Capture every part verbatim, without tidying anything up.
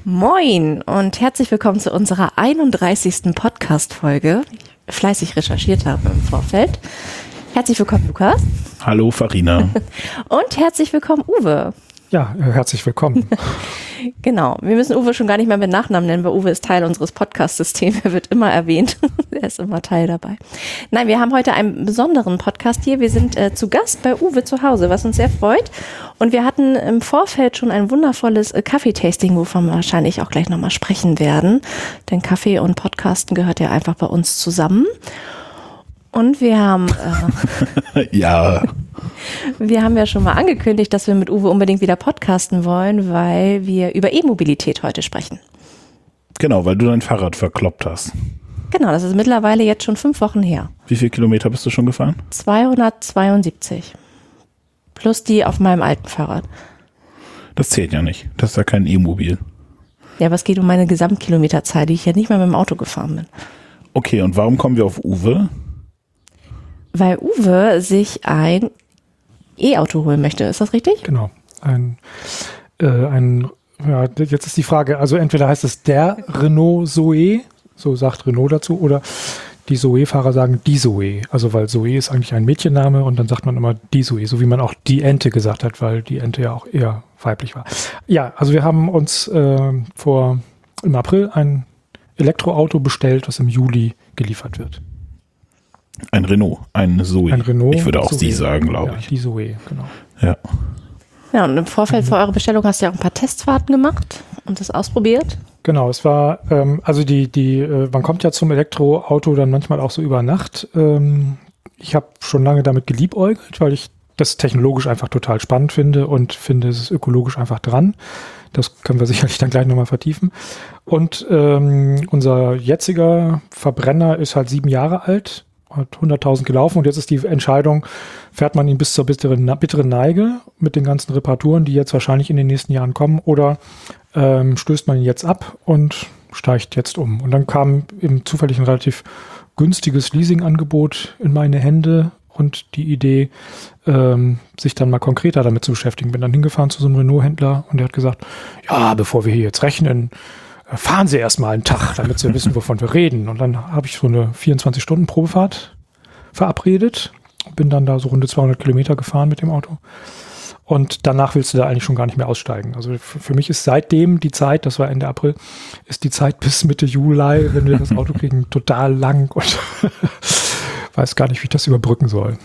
Moin und herzlich willkommen zu unserer einunddreißigsten Podcast-Folge, die ich fleißig recherchiert habe im Vorfeld. Herzlich willkommen, Lukas. Hallo, Farina. Und herzlich willkommen, Uwe. Ja, herzlich willkommen. Genau, wir müssen Uwe schon gar nicht mehr mit Nachnamen nennen, weil Uwe ist Teil unseres Podcast-Systems. Er wird immer erwähnt. Er ist immer Teil dabei. Nein, wir haben heute einen besonderen Podcast hier. Wir sind äh, zu Gast bei Uwe zu Hause, was uns sehr freut. Und wir hatten im Vorfeld schon ein wundervolles äh, Kaffeetasting, wovon wir wahrscheinlich auch gleich nochmal sprechen werden. Denn Kaffee und Podcasten gehört ja einfach bei uns zusammen. Und wir haben äh, ja. Wir haben ja schon mal angekündigt, dass wir mit Uwe unbedingt wieder podcasten wollen, weil wir über E-Mobilität heute sprechen. Genau, weil du dein Fahrrad verkloppt hast. Genau, das ist mittlerweile jetzt schon fünf Wochen her. Wie viele Kilometer bist du schon gefahren? zweihundertzweiundsiebzig. Plus die auf meinem alten Fahrrad. Das zählt ja nicht. Das ist ja kein E-Mobil. Ja, aber es geht um meine Gesamtkilometerzahl, die ich ja nicht mal mit dem Auto gefahren bin. Okay, und warum kommen wir auf Uwe? Weil Uwe sich ein E-Auto holen möchte, ist das richtig? Genau. Ein, äh, ein, ja, jetzt ist die Frage, also entweder heißt es der Renault Zoe, so sagt Renault dazu, oder die Zoe-Fahrer sagen die Zoe. Also weil Zoe ist eigentlich ein Mädchenname und dann sagt man immer die Zoe, so wie man auch die Ente gesagt hat, weil die Ente ja auch eher weiblich war. Ja, also wir haben uns äh, vor im April ein Elektroauto bestellt, das im Juli geliefert wird. Ein Renault, ein Zoe. Ein Renault. Ich würde auch Zoe. sie sagen, glaube ja, ich. Die Zoe, genau. Ja. Ja, und im Vorfeld für eure Bestellung hast du ja auch ein paar Testfahrten gemacht und das ausprobiert. Genau, es war, ähm, also die, die, äh, man kommt ja zum Elektroauto dann manchmal auch so über Nacht. Ähm, ich habe schon lange damit geliebäugelt, weil ich das technologisch einfach total spannend finde und finde, es ist ökologisch einfach dran. Das können wir sicherlich dann gleich nochmal vertiefen. Und ähm, unser jetziger Verbrenner ist halt sieben Jahre alt, hat hunderttausend gelaufen und jetzt ist die Entscheidung, fährt man ihn bis zur bitteren, bitteren Neige mit den ganzen Reparaturen, die jetzt wahrscheinlich in den nächsten Jahren kommen, oder ähm, stößt man ihn jetzt ab und steigt jetzt um. Und dann kam eben zufällig ein relativ günstiges Leasingangebot in meine Hände und die Idee, ähm, sich dann mal konkreter damit zu beschäftigen. Bin dann hingefahren zu so einem Renault-Händler und der hat gesagt, ja, bevor wir hier jetzt rechnen, fahren Sie erstmal einen Tag, damit Sie wissen, wovon wir reden. Und dann habe ich so eine vierundzwanzig-Stunden-Probefahrt verabredet. Bin dann da so runde zweihundert Kilometer gefahren mit dem Auto. Und danach willst du da eigentlich schon gar nicht mehr aussteigen. Also für, für mich ist seitdem die Zeit, das war Ende April, ist die Zeit bis Mitte Juli, wenn wir das Auto kriegen, total lang und weiß gar nicht, wie ich das überbrücken soll.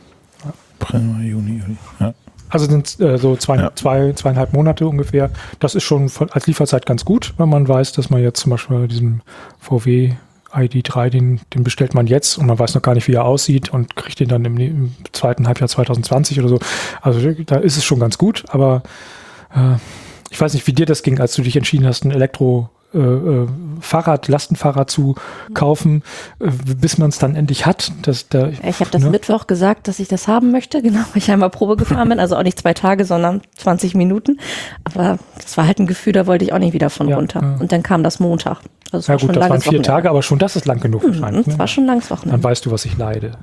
April, Juni, Juli, ja. Also sind äh, so zwei, ja. zwei, zweieinhalb Monate ungefähr. Das ist schon von, als Lieferzeit ganz gut, wenn man weiß, dass man jetzt zum Beispiel diesen V W I D drei, den, den bestellt man jetzt und man weiß noch gar nicht, wie er aussieht und kriegt den dann im, im zweiten Halbjahr zwanzig zwanzig oder so. Also da ist es schon ganz gut, aber äh, ich weiß nicht, wie dir das ging, als du dich entschieden hast, ein Elektro Äh, äh, Fahrrad, Lastenfahrrad zu kaufen, äh, bis man es dann endlich hat. Das, da, ich habe das ne? Mittwoch gesagt, dass ich das haben möchte, genau, weil ich einmal Probe gefahren bin, also auch nicht zwei Tage, sondern zwanzig Minuten. Aber das war halt ein Gefühl, da wollte ich auch nicht wieder von ja, runter. Ja. Und dann kam das Montag. Also ja gut, das waren vier Tage, aber schon das ist lang genug wahrscheinlich. Das ne? war schon langes Wochenende. Dann weißt du, was ich leide.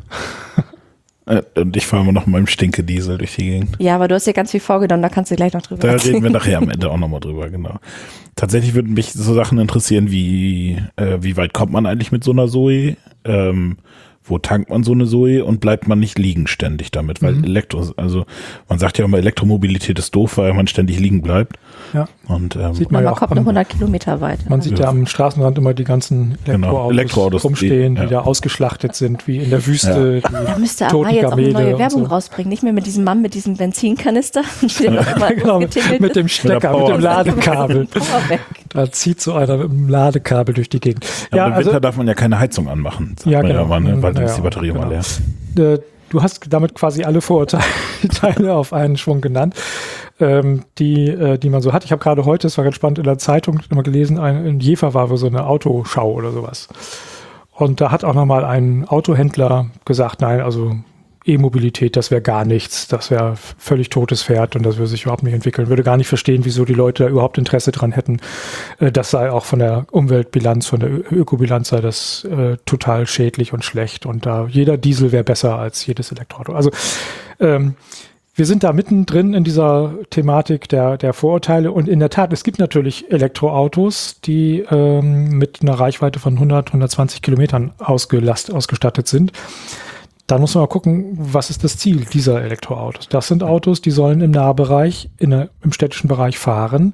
Und ich fahre immer noch mit meinem Stinkediesel durch die Gegend. Ja, aber du hast ja ganz viel vorgenommen, da kannst du gleich noch drüber Da erzählen. reden wir nachher am Ende auch nochmal drüber, genau. Tatsächlich würden mich so Sachen interessieren, wie äh, wie weit kommt man eigentlich mit so einer Zoe? Ähm, wo tankt man so eine Zoe und bleibt man nicht liegen ständig damit? Weil mhm. Elektro, also man sagt ja immer, Elektromobilität ist doof, weil man ständig liegen bleibt. Ja. Und ähm, sieht man, man ja auch kommt am, eine hundert Kilometer weit. Man sieht ja. ja am Straßenrand immer die ganzen Elektroautos, genau. Elektroautos rumstehen, die, ja. die da ausgeschlachtet sind, wie in der Wüste. Ja. Da müsste aber jetzt auch eine neue Werbung so. rausbringen. Nicht mehr mit diesem Mann mit diesem Benzinkanister. Ja, genau, mit, mit dem Stecker, mit, mit dem Ladekabel. Da zieht so einer mit dem Ladekabel durch die Gegend. Ja, ja, im also, Winter darf man ja keine Heizung anmachen. Ja, genau. Ja mal, ne? Weil dann ja, ist die Batterie genau. mal leer. Du hast damit quasi alle Vorurteile auf einen Schwung genannt, ähm, die, äh, die man so hat. Ich habe gerade heute, das war ganz spannend, in der Zeitung immer gelesen, ein, in Jever war so eine Autoschau oder sowas. Und da hat auch nochmal ein Autohändler gesagt, nein, also E-Mobilität, das wäre gar nichts, das wäre völlig totes Pferd und das würde sich überhaupt nicht entwickeln. Würde gar nicht verstehen, wieso die Leute da überhaupt Interesse dran hätten. Äh, das sei auch von der Umweltbilanz, von der Ö- Ökobilanz sei das äh, total schädlich und schlecht und da jeder Diesel wäre besser als jedes Elektroauto. Also ähm, wir sind da mittendrin in dieser Thematik der, der Vorurteile und in der Tat, es gibt natürlich Elektroautos, die ähm, mit einer Reichweite von hundert, hundertzwanzig Kilometern ausgelast, ausgestattet sind. Da muss man mal gucken, was ist das Ziel dieser Elektroautos? Das sind Autos, die sollen im Nahbereich, in der, im städtischen Bereich fahren.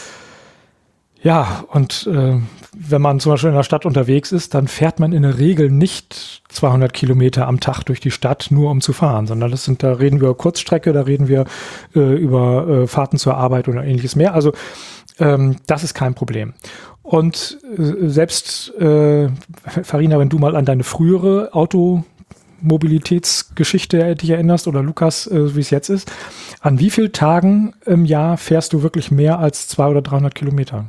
Ja, und äh, wenn man zum Beispiel in der Stadt unterwegs ist, dann fährt man in der Regel nicht zweihundert Kilometer am Tag durch die Stadt, nur um zu fahren, sondern das sind, da reden wir über Kurzstrecke, da reden wir äh, über äh, Fahrten zur Arbeit oder ähnliches mehr. Also ähm, das ist kein Problem. Und äh, selbst, äh, Farina, wenn du mal an deine frühere Automobilitätsgeschichte dich erinnerst oder Lukas, äh, wie es jetzt ist, an wie vielen Tagen im Jahr fährst du wirklich mehr als zweihundert oder dreihundert Kilometer?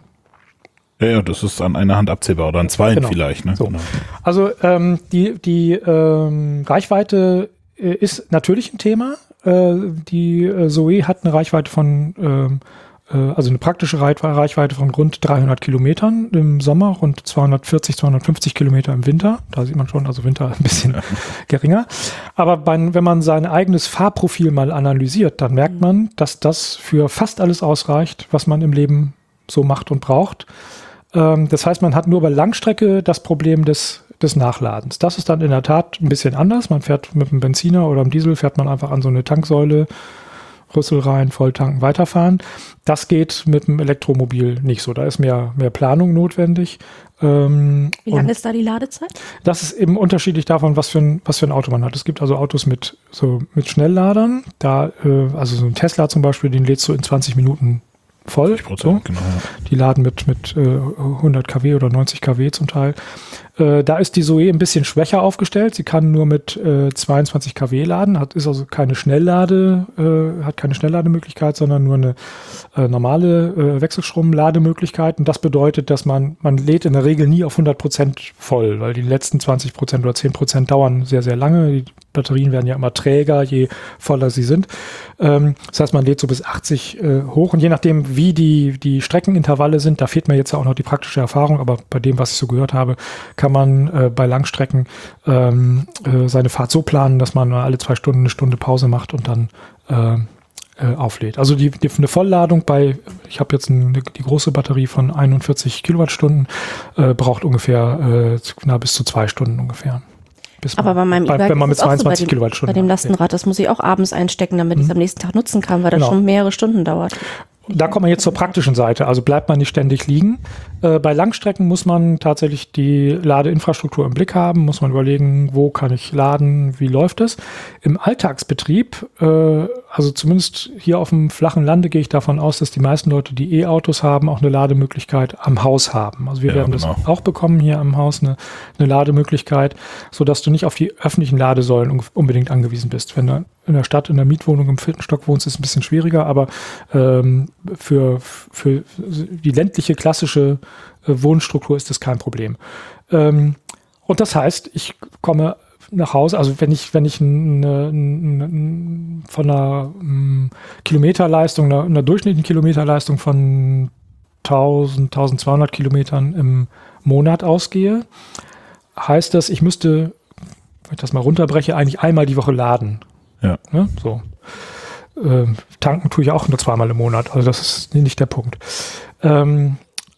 Ja, ja, das ist an einer Hand abzählbar oder an zwei genau. vielleicht. Ne? So. Genau. Also ähm, die, die ähm, Reichweite äh, ist natürlich ein Thema. Äh, die äh, Zoe hat eine Reichweite von, ähm, äh, also eine praktische Reichweite von rund dreihundert Kilometern im Sommer, rund zweihundertvierzig, zweihundertfünfzig Kilometer im Winter. Da sieht man schon, also Winter ein bisschen ja. geringer. Aber bei, wenn man sein eigenes Fahrprofil mal analysiert, dann merkt man, dass das für fast alles ausreicht, was man im Leben so macht und braucht. Das heißt, man hat nur bei Langstrecke das Problem des, des Nachladens. Das ist dann in der Tat ein bisschen anders. Man fährt mit einem Benziner oder einem Diesel, fährt man einfach an so eine Tanksäule, Rüssel rein, volltanken, weiterfahren. Das geht mit einem Elektromobil nicht so. Da ist mehr, mehr Planung notwendig. Ähm, Wie lange ist da die Ladezeit? Das ist eben unterschiedlich davon, was für ein, was für ein Auto man hat. Es gibt also Autos mit, so mit Schnellladern. Da, äh, also so ein Tesla zum Beispiel, den lädst du in zwanzig Minuten voll. So. Genau, ja. Die laden mit, mit äh, hundert Kilowatt oder neunzig Kilowatt zum Teil. Äh, da ist die Zoe ein bisschen schwächer aufgestellt. Sie kann nur mit äh, zweiundzwanzig Kilowatt laden, hat, ist also keine Schnelllade, äh, hat keine Schnelllademöglichkeit, sondern nur eine äh, normale äh, Wechselstrom-Lademöglichkeit. Und das bedeutet, dass man, man lädt in der Regel nie auf hundert Prozent voll, weil die letzten zwanzig Prozent oder zehn Prozent dauern sehr, sehr lange. Die Batterien werden ja immer träger, je voller sie sind. Ähm, das heißt, man lädt so bis achtzig äh, hoch und je nachdem, wie die, die Streckenintervalle sind, da fehlt mir jetzt ja auch noch die praktische Erfahrung, aber bei dem, was ich so gehört habe, kann man äh, bei Langstrecken ähm, äh, seine Fahrt so planen, dass man alle zwei Stunden eine Stunde Pause macht und dann äh, äh, auflädt. Also die, die, eine Vollladung bei, ich habe jetzt eine, die große Batterie von einundvierzig Kilowattstunden, äh, braucht ungefähr äh, na, bis zu zwei Stunden ungefähr. Bis Aber bei meinem bei, E-Bike wenn man mit ist es auch so zweiundzwanzig bei dem, Kilowattstunden bei dem Lastenrad, das muss ich auch abends einstecken, damit ich es am nächsten Tag nutzen kann, weil das Genau. schon mehrere Stunden dauert. Da kommen wir jetzt zur praktischen Seite. Also bleibt man nicht ständig liegen. Äh, bei Langstrecken muss man tatsächlich die Ladeinfrastruktur im Blick haben, muss man überlegen, wo kann ich laden, wie läuft es. Im Alltagsbetrieb, äh, also zumindest hier auf dem flachen Lande, gehe ich davon aus, dass die meisten Leute, die E-Autos haben, auch eine Lademöglichkeit am Haus haben. Also wir Ja, werden genau. das auch bekommen hier am Haus, eine, eine Lademöglichkeit, sodass du nicht auf die öffentlichen Ladesäulen unbedingt angewiesen bist. Wenn du in der Stadt, in der Mietwohnung im vierten Stock wohnst, ist es ein bisschen schwieriger, aber ähm, für, für die ländliche, klassische äh, Wohnstruktur ist das kein Problem. Ähm, und das heißt, ich komme nach Hause, also wenn ich, wenn ich eine, eine, von einer um, Kilometerleistung, einer, einer durchschnittlichen Kilometerleistung von tausend, tausendzweihundert Kilometern im Monat ausgehe, heißt das, ich müsste, wenn ich das mal runterbreche, eigentlich einmal die Woche laden. Ja. Ja, so. Ähm, tanken tue ich auch nur zweimal im Monat, also das ist nicht der Punkt. Ähm,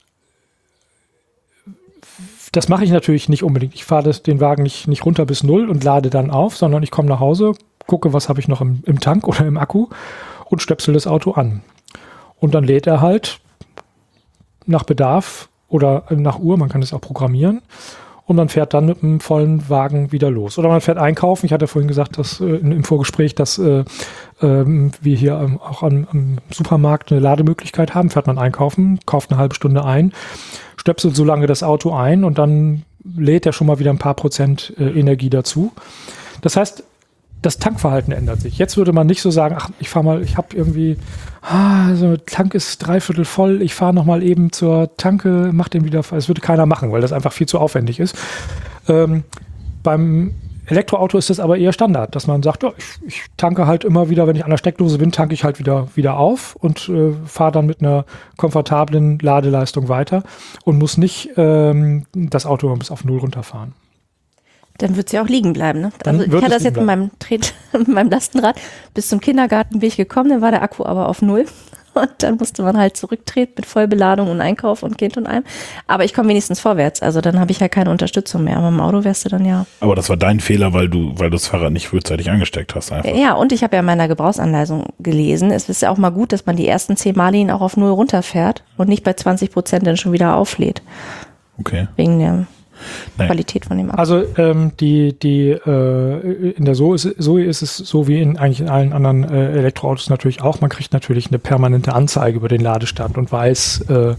das mache ich natürlich nicht unbedingt. Ich fahre das, den Wagen nicht, nicht runter bis null und lade dann auf, sondern ich komme nach Hause, gucke, was habe ich noch im, im Tank oder im Akku und stöpsel das Auto an. Und dann lädt er halt nach Bedarf oder nach Uhr, man kann es auch programmieren. Und man fährt dann mit einem vollen Wagen wieder los. Oder man fährt einkaufen. Ich hatte vorhin gesagt, dass äh, im Vorgespräch, dass äh, äh, wir hier ähm, auch am, am Supermarkt eine Lademöglichkeit haben. Fährt man einkaufen, kauft eine halbe Stunde ein, stöpselt so lange das Auto ein und dann lädt er schon mal wieder ein paar Prozent äh, Energie dazu. Das heißt, das Tankverhalten ändert sich. Jetzt würde man nicht so sagen, ach, ich fahre mal, ich habe irgendwie, ah, so Tank ist dreiviertel voll, ich fahre noch mal eben zur Tanke, mach den wieder, das würde keiner machen, weil das einfach viel zu aufwendig ist. Ähm, beim Elektroauto ist das aber eher Standard, dass man sagt, ja, ich, ich tanke halt immer wieder, wenn ich an der Steckdose bin, tanke ich halt wieder, wieder auf und äh, fahre dann mit einer komfortablen Ladeleistung weiter und muss nicht ähm, das Auto bis auf Null runterfahren. Dann wird sie auch liegen bleiben. Ne? Dann Also ich wird hatte es das jetzt liegen mit meinem, Tret, mit meinem Lastenrad. Bis zum Kindergarten bin ich gekommen, dann war der Akku aber auf null. Und dann musste man halt zurücktreten mit Vollbeladung und Einkauf und Kind und allem. Aber ich komme wenigstens vorwärts. Also dann habe ich halt keine Unterstützung mehr. Aber im Auto wärst du dann ja. Aber das war dein Fehler, weil du, weil du das Fahrrad nicht frühzeitig angesteckt hast einfach. Ja, und ich habe ja in meiner Gebrauchsanleitung gelesen, es ist ja auch mal gut, dass man die ersten zehn Male ihn auch auf null runterfährt und nicht bei zwanzig Prozent dann schon wieder auflädt. Okay. Wegen der Nein. Qualität von dem Akku. Also ähm, die, die äh, in der Zoe ist, Zoe ist es so wie in eigentlich in allen anderen äh, Elektroautos natürlich auch. Man kriegt natürlich eine permanente Anzeige über den Ladestand und weiß, äh,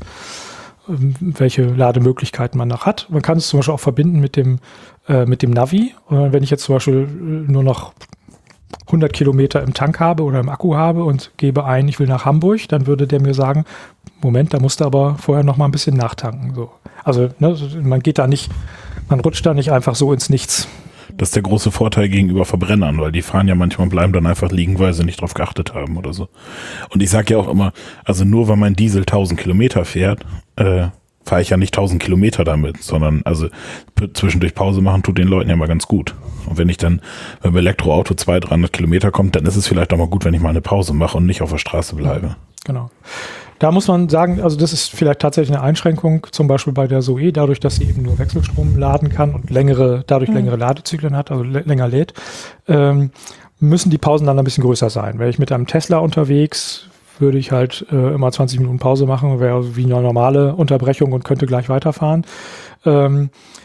welche Lademöglichkeiten man noch hat. Man kann es zum Beispiel auch verbinden mit dem, äh, mit dem Navi. Und wenn ich jetzt zum Beispiel nur noch hundert Kilometer im Tank habe oder im Akku habe und gebe ein, ich will nach Hamburg, dann würde der mir sagen, Moment, da musst du aber vorher noch mal ein bisschen nachtanken. So. Also ne, man geht da nicht, man rutscht da nicht einfach so ins Nichts. Das ist der große Vorteil gegenüber Verbrennern, weil die fahren ja manchmal, bleiben dann einfach liegen, weil sie nicht drauf geachtet haben oder so. Und ich sage ja auch immer, also nur weil mein Diesel tausend Kilometer fährt, äh, fahre ich ja nicht tausend Kilometer damit, sondern also zwischendurch Pause machen tut den Leuten ja mal ganz gut. Und wenn ich dann beim Elektroauto zweihundert, dreihundert Kilometer kommt, dann ist es vielleicht auch mal gut, wenn ich mal eine Pause mache und nicht auf der Straße bleibe. Genau. Da muss man sagen, also das ist vielleicht tatsächlich eine Einschränkung, zum Beispiel bei der Zoe, dadurch, dass sie eben nur Wechselstrom laden kann und längere, dadurch mhm. längere Ladezyklen hat, also länger lädt, ähm, müssen die Pausen dann ein bisschen größer sein. Wäre ich mit einem Tesla unterwegs, würde ich halt äh, immer zwanzig Minuten Pause machen, wäre wie eine normale Unterbrechung und könnte gleich weiterfahren. Ähm,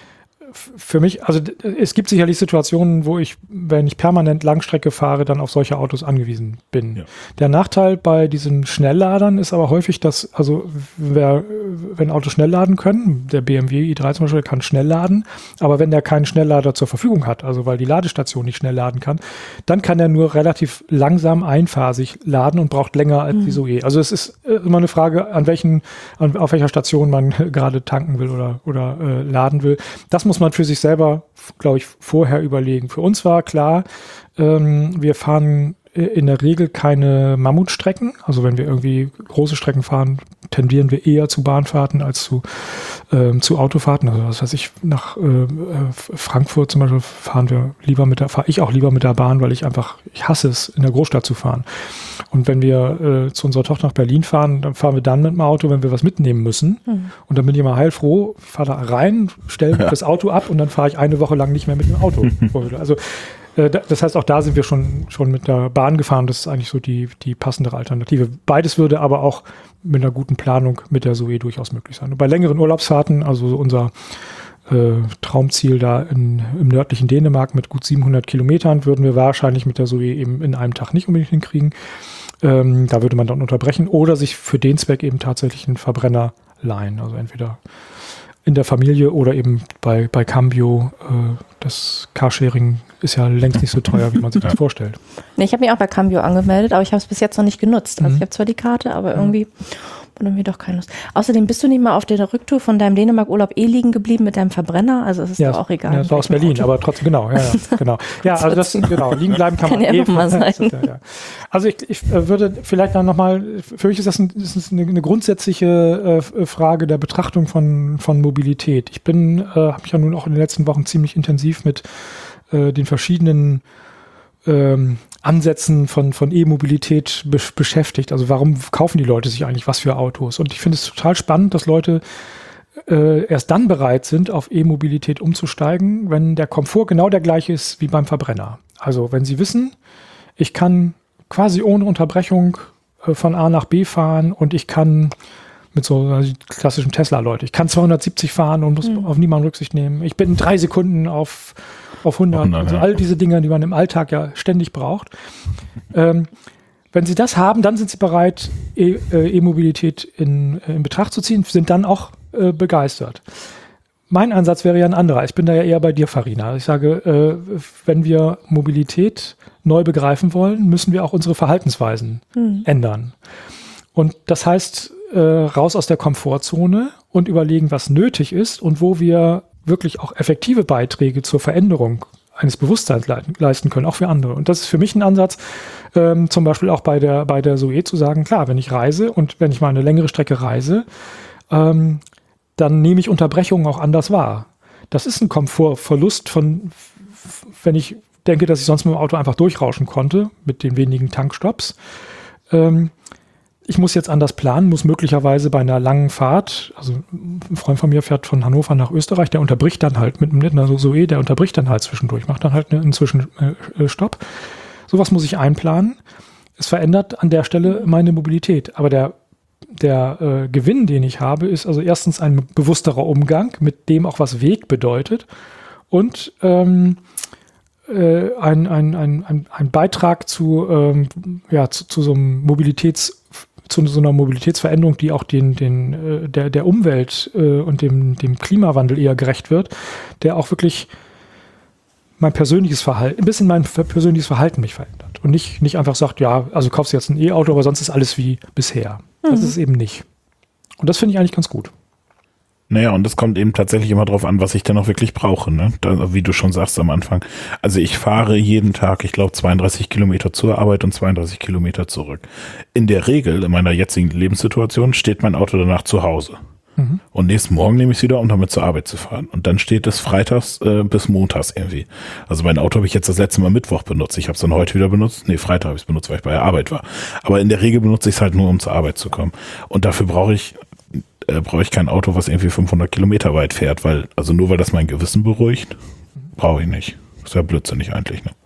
Für mich, also es gibt sicherlich Situationen, wo ich, wenn ich permanent Langstrecke fahre, dann auf solche Autos angewiesen bin. Ja. Der Nachteil bei diesen Schnellladern ist aber häufig, dass, also wer, wenn Autos schnell laden können, der B M W i drei zum Beispiel kann schnell laden, aber wenn der keinen Schnelllader zur Verfügung hat, also weil die Ladestation nicht schnell laden kann, dann kann er nur relativ langsam einphasig laden und braucht länger als mhm. die Zoe. Also es ist immer eine Frage, an welchen, an, auf welcher Station man gerade tanken will oder, oder äh, laden will. Das muss man für sich selber, glaube ich, vorher überlegen. Für uns war klar, ähm, wir fahren in der Regel keine Mammutstrecken. Also wenn wir irgendwie große Strecken fahren, tendieren wir eher zu Bahnfahrten als zu, ähm, zu Autofahrten. Also was weiß ich, nach äh, Frankfurt zum Beispiel fahren wir lieber mit der, fahre ich auch lieber mit der Bahn, weil ich einfach, ich hasse es, in der Großstadt zu fahren. Und wenn wir äh, zu unserer Tochter nach Berlin fahren, dann fahren wir dann mit dem Auto, wenn wir was mitnehmen müssen. Mhm. Und dann bin ich immer heilfroh, fahre da rein, stelle ja. das Auto ab und dann fahre ich eine Woche lang nicht mehr mit dem Auto. Also das heißt, auch da sind wir schon, schon mit der Bahn gefahren. Das ist eigentlich so die, die passendere Alternative. Beides würde aber auch mit einer guten Planung mit der Zoe durchaus möglich sein. Und bei längeren Urlaubsfahrten, also unser äh, Traumziel da in, im nördlichen Dänemark mit gut siebenhundert Kilometern, würden wir wahrscheinlich mit der Zoe eben in einem Tag nicht unbedingt hinkriegen. Ähm, da würde man dann unterbrechen oder sich für den Zweck eben tatsächlich einen Verbrenner leihen. Also entweder in der Familie oder eben bei, bei Cambio. Äh, das Carsharing ist ja längst nicht so teuer, wie man sich das vorstellt. Nee, ich habe mich auch bei Cambio angemeldet, aber ich habe es bis jetzt noch nicht genutzt. Also mhm. ich habe zwar die Karte, aber irgendwie und irgendwie doch keine Lust. Außerdem bist du nicht mal auf der Rücktour von deinem Dänemark-Urlaub eh liegen geblieben mit deinem Verbrenner, also es ist ja, doch auch egal. Ja, das war aus Berlin, Auto. Aber trotzdem, genau, ja, ja genau. Ja, also das, genau, liegen bleiben kann, kann man ja eh. Mal sein. Ja, ja. Also ich, ich würde vielleicht dann nochmal, für mich ist das, ein, das ist eine, eine grundsätzliche äh, Frage der Betrachtung von, von Mobilität. Ich bin, äh, habe mich ja nun auch in den letzten Wochen ziemlich intensiv mit äh, den verschiedenen ähm, Ansätzen von, von E-Mobilität be- beschäftigt. Also warum kaufen die Leute sich eigentlich was für Autos? Und ich finde es total spannend, dass Leute äh, erst dann bereit sind, auf E-Mobilität umzusteigen, wenn der Komfort genau der gleiche ist wie beim Verbrenner. Also wenn sie wissen, ich kann quasi ohne Unterbrechung äh, von A nach B fahren und ich kann mit so also klassischen Tesla-Leute, ich kann zweihundertsiebzig fahren und muss mhm. auf niemanden Rücksicht nehmen. Ich bin in drei Sekunden auf auf hundert, hundert also ja. all diese Dinge, die man im Alltag ja ständig braucht. Ähm, wenn Sie das haben, dann sind Sie bereit, e- äh, E-Mobilität in, äh, in Betracht zu ziehen, sind dann auch äh, begeistert. Mein Ansatz wäre ja ein anderer. Ich bin da ja eher bei dir, Farina. Ich sage, äh, wenn wir Mobilität neu begreifen wollen, müssen wir auch unsere Verhaltensweisen mhm. ändern. Und das heißt, äh, raus aus der Komfortzone und überlegen, was nötig ist und wo wir wirklich auch effektive Beiträge zur Veränderung eines Bewusstseins le- leisten können, auch für andere. Und das ist für mich ein Ansatz, ähm, zum Beispiel auch bei der, bei der Zoe zu sagen, klar, wenn ich reise und wenn ich mal eine längere Strecke reise, ähm, dann nehme ich Unterbrechungen auch anders wahr. Das ist ein Komfortverlust von, wenn ich denke, dass ich sonst mit dem Auto einfach durchrauschen konnte, mit den wenigen Tankstops. Ähm, ich muss jetzt anders planen, muss möglicherweise bei einer langen Fahrt, also ein Freund von mir fährt von Hannover nach Österreich, der unterbricht dann halt mit einem Zoe, der unterbricht dann halt zwischendurch, macht dann halt einen Zwischenstopp. Sowas muss ich einplanen. Es verändert an der Stelle meine Mobilität. Aber der, der äh, Gewinn, den ich habe, ist also erstens ein bewussterer Umgang, mit dem auch was Weg bedeutet und ähm, äh, ein, ein, ein, ein, ein Beitrag zu, ähm, ja, zu, zu so einem Mobilitäts zu so einer Mobilitätsveränderung, die auch den, den, äh, der, der Umwelt äh, und dem, dem Klimawandel eher gerecht wird, der auch wirklich mein persönliches Verhalten, ein bisschen mein persönliches Verhalten mich verändert. Und nicht, nicht einfach sagt, ja, also kaufst du jetzt ein E-Auto, aber sonst ist alles wie bisher. Mhm. Das ist es eben nicht. Und das finde ich eigentlich ganz gut. Naja, und das kommt eben tatsächlich immer drauf an, was ich denn auch wirklich brauche, ne? Da, wie du schon sagst am Anfang. Also ich fahre jeden Tag, ich glaube, zweiunddreißig Kilometer zur Arbeit und zweiunddreißig Kilometer zurück. In der Regel, in meiner jetzigen Lebenssituation, steht mein Auto danach zu Hause. Mhm. Und nächsten Morgen nehme ich es wieder, um damit zur Arbeit zu fahren. Und dann steht es freitags äh, bis montags irgendwie. Also mein Auto habe ich jetzt das letzte Mal Mittwoch benutzt. Ich habe es dann heute wieder benutzt. Nee, Freitag habe ich es benutzt, weil ich bei der Arbeit war. Aber in der Regel benutze ich es halt nur, um zur Arbeit zu kommen. Und dafür brauche ich äh, brauche ich kein Auto, was irgendwie fünfhundert Kilometer weit fährt. Weil, also nur weil das mein Gewissen beruhigt, brauche ich nicht. Das ist ja blödsinnig eigentlich, ne?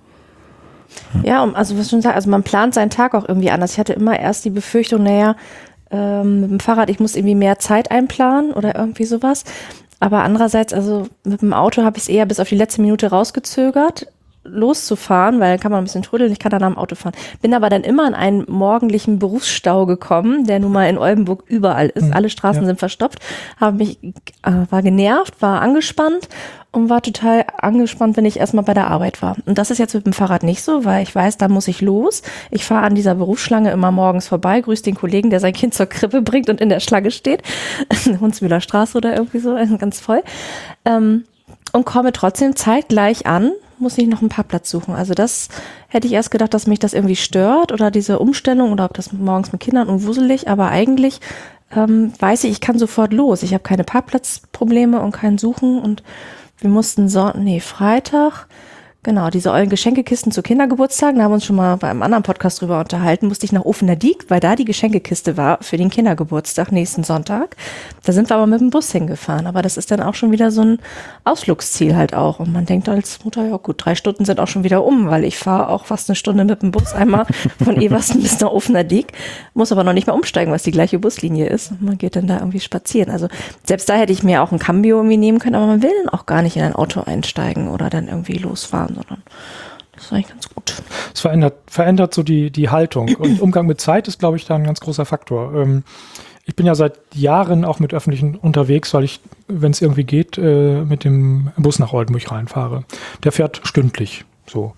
Ja, ja, also was schon sagt, also man plant seinen Tag auch irgendwie anders. Ich hatte immer erst die Befürchtung, naja, ähm, mit dem Fahrrad, ich muss irgendwie mehr Zeit einplanen oder irgendwie sowas. Aber andererseits, also mit dem Auto habe ich es eher bis auf die letzte Minute rausgezögert, loszufahren, weil dann kann man ein bisschen trödeln, ich kann dann am Auto fahren. Bin aber dann immer in einen morgendlichen Berufsstau gekommen, der nun mal in Oldenburg überall ist. Mhm, Alle Straßen ja. sind verstopft, habe mich, äh, war genervt, war angespannt und war total angespannt, wenn ich erstmal bei der Arbeit war. Und das ist jetzt mit dem Fahrrad nicht so, weil ich weiß, da muss ich los. Ich fahre an dieser Berufsschlange immer morgens vorbei, grüße den Kollegen, der sein Kind zur Krippe bringt und in der Schlange steht. Hunsmühler Straße oder irgendwie so, ganz voll. Ähm, und komme trotzdem zeitgleich an, muss ich noch einen Parkplatz suchen. Also das hätte ich erst gedacht, dass mich das irgendwie stört oder diese Umstellung oder ob das morgens mit Kindern und wuselig, aber eigentlich ähm, weiß ich, ich kann sofort los. Ich habe keine Parkplatzprobleme und kein Suchen und wir mussten so, nee, Freitag, genau, diese ollen Geschenkekisten zu Kindergeburtstagen, da haben wir uns schon mal bei einem anderen Podcast drüber unterhalten, musste ich nach Offenerdiek, weil da die Geschenkekiste war für den Kindergeburtstag nächsten Sonntag. Da sind wir aber mit dem Bus hingefahren, aber das ist dann auch schon wieder so ein Ausflugsziel halt auch. Und man denkt als Mutter, ja gut, drei Stunden sind auch schon wieder um, weil ich fahre auch fast eine Stunde mit dem Bus einmal von Eversten bis nach Offenerdiek, muss aber noch nicht mal umsteigen, was die gleiche Buslinie ist. Und man geht dann da irgendwie spazieren. Also selbst da hätte ich mir auch ein Cambio irgendwie nehmen können, aber man will dann auch gar nicht in ein Auto einsteigen oder dann irgendwie losfahren, sondern das ist eigentlich ganz gut. Es verändert, verändert so die, die Haltung. Und Umgang mit Zeit ist, glaube ich, da ein ganz großer Faktor. Ähm, ich bin ja seit Jahren auch mit Öffentlichen unterwegs, weil ich, wenn es irgendwie geht, äh, mit dem Bus nach Oldenburg reinfahre. Der fährt stündlich. So.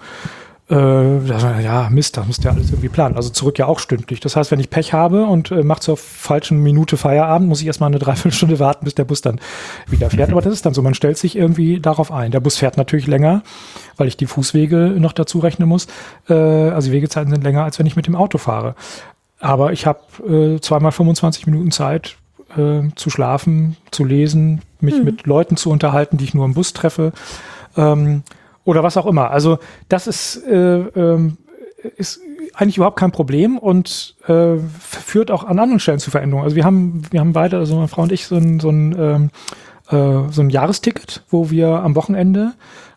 Äh, ja, Mist, das müsst ihr alles irgendwie planen. Also zurück ja auch stündlich. Das heißt, wenn ich Pech habe und äh, mache zur falschen Minute Feierabend, muss ich erstmal eine Dreiviertelstunde warten, bis der Bus dann wieder fährt. Aber das ist dann so, man stellt sich irgendwie darauf ein. Der Bus fährt natürlich länger, weil ich die Fußwege noch dazu rechnen muss. Äh, also die Wegezeiten sind länger, als wenn ich mit dem Auto fahre. Aber ich habe äh, zweimal fünfundzwanzig Minuten Zeit äh, zu schlafen, zu lesen, mich mhm. mit Leuten zu unterhalten, die ich nur im Bus treffe. Ähm, Oder was auch immer. Also das ist, äh, äh, ist eigentlich überhaupt kein Problem und äh, führt auch an anderen Stellen zu Veränderungen. Also wir haben, wir haben beide, also meine Frau und ich, so ein, so ein, ähm, äh, so ein Jahresticket, wo wir am Wochenende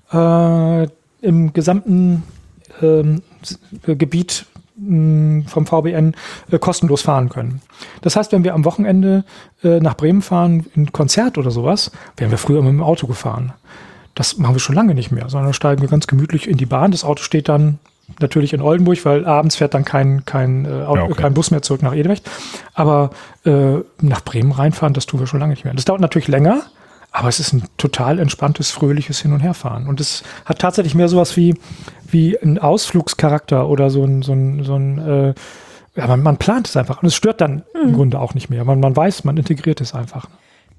äh, im gesamten äh, Gebiet mh, vom V B N äh, kostenlos fahren können. Das heißt, wenn wir am Wochenende äh, nach Bremen fahren, in ein Konzert oder sowas, wären wir früher mit dem Auto gefahren. Das machen wir schon lange nicht mehr, sondern steigen wir ganz gemütlich in die Bahn. Das Auto steht dann natürlich in Oldenburg, weil abends fährt dann kein, kein, äh, Auto, ja, okay. kein Bus mehr zurück nach Edelwecht. Aber äh, nach Bremen reinfahren, das tun wir schon lange nicht mehr. Das dauert natürlich länger, aber es ist ein total entspanntes, fröhliches Hin- und Herfahren. Und es hat tatsächlich mehr sowas wie, wie ein Ausflugscharakter oder so ein, so ein, so ein äh, ja, man, man plant es einfach. Und es stört dann mhm. im Grunde auch nicht mehr. Man, man weiß, man integriert es einfach.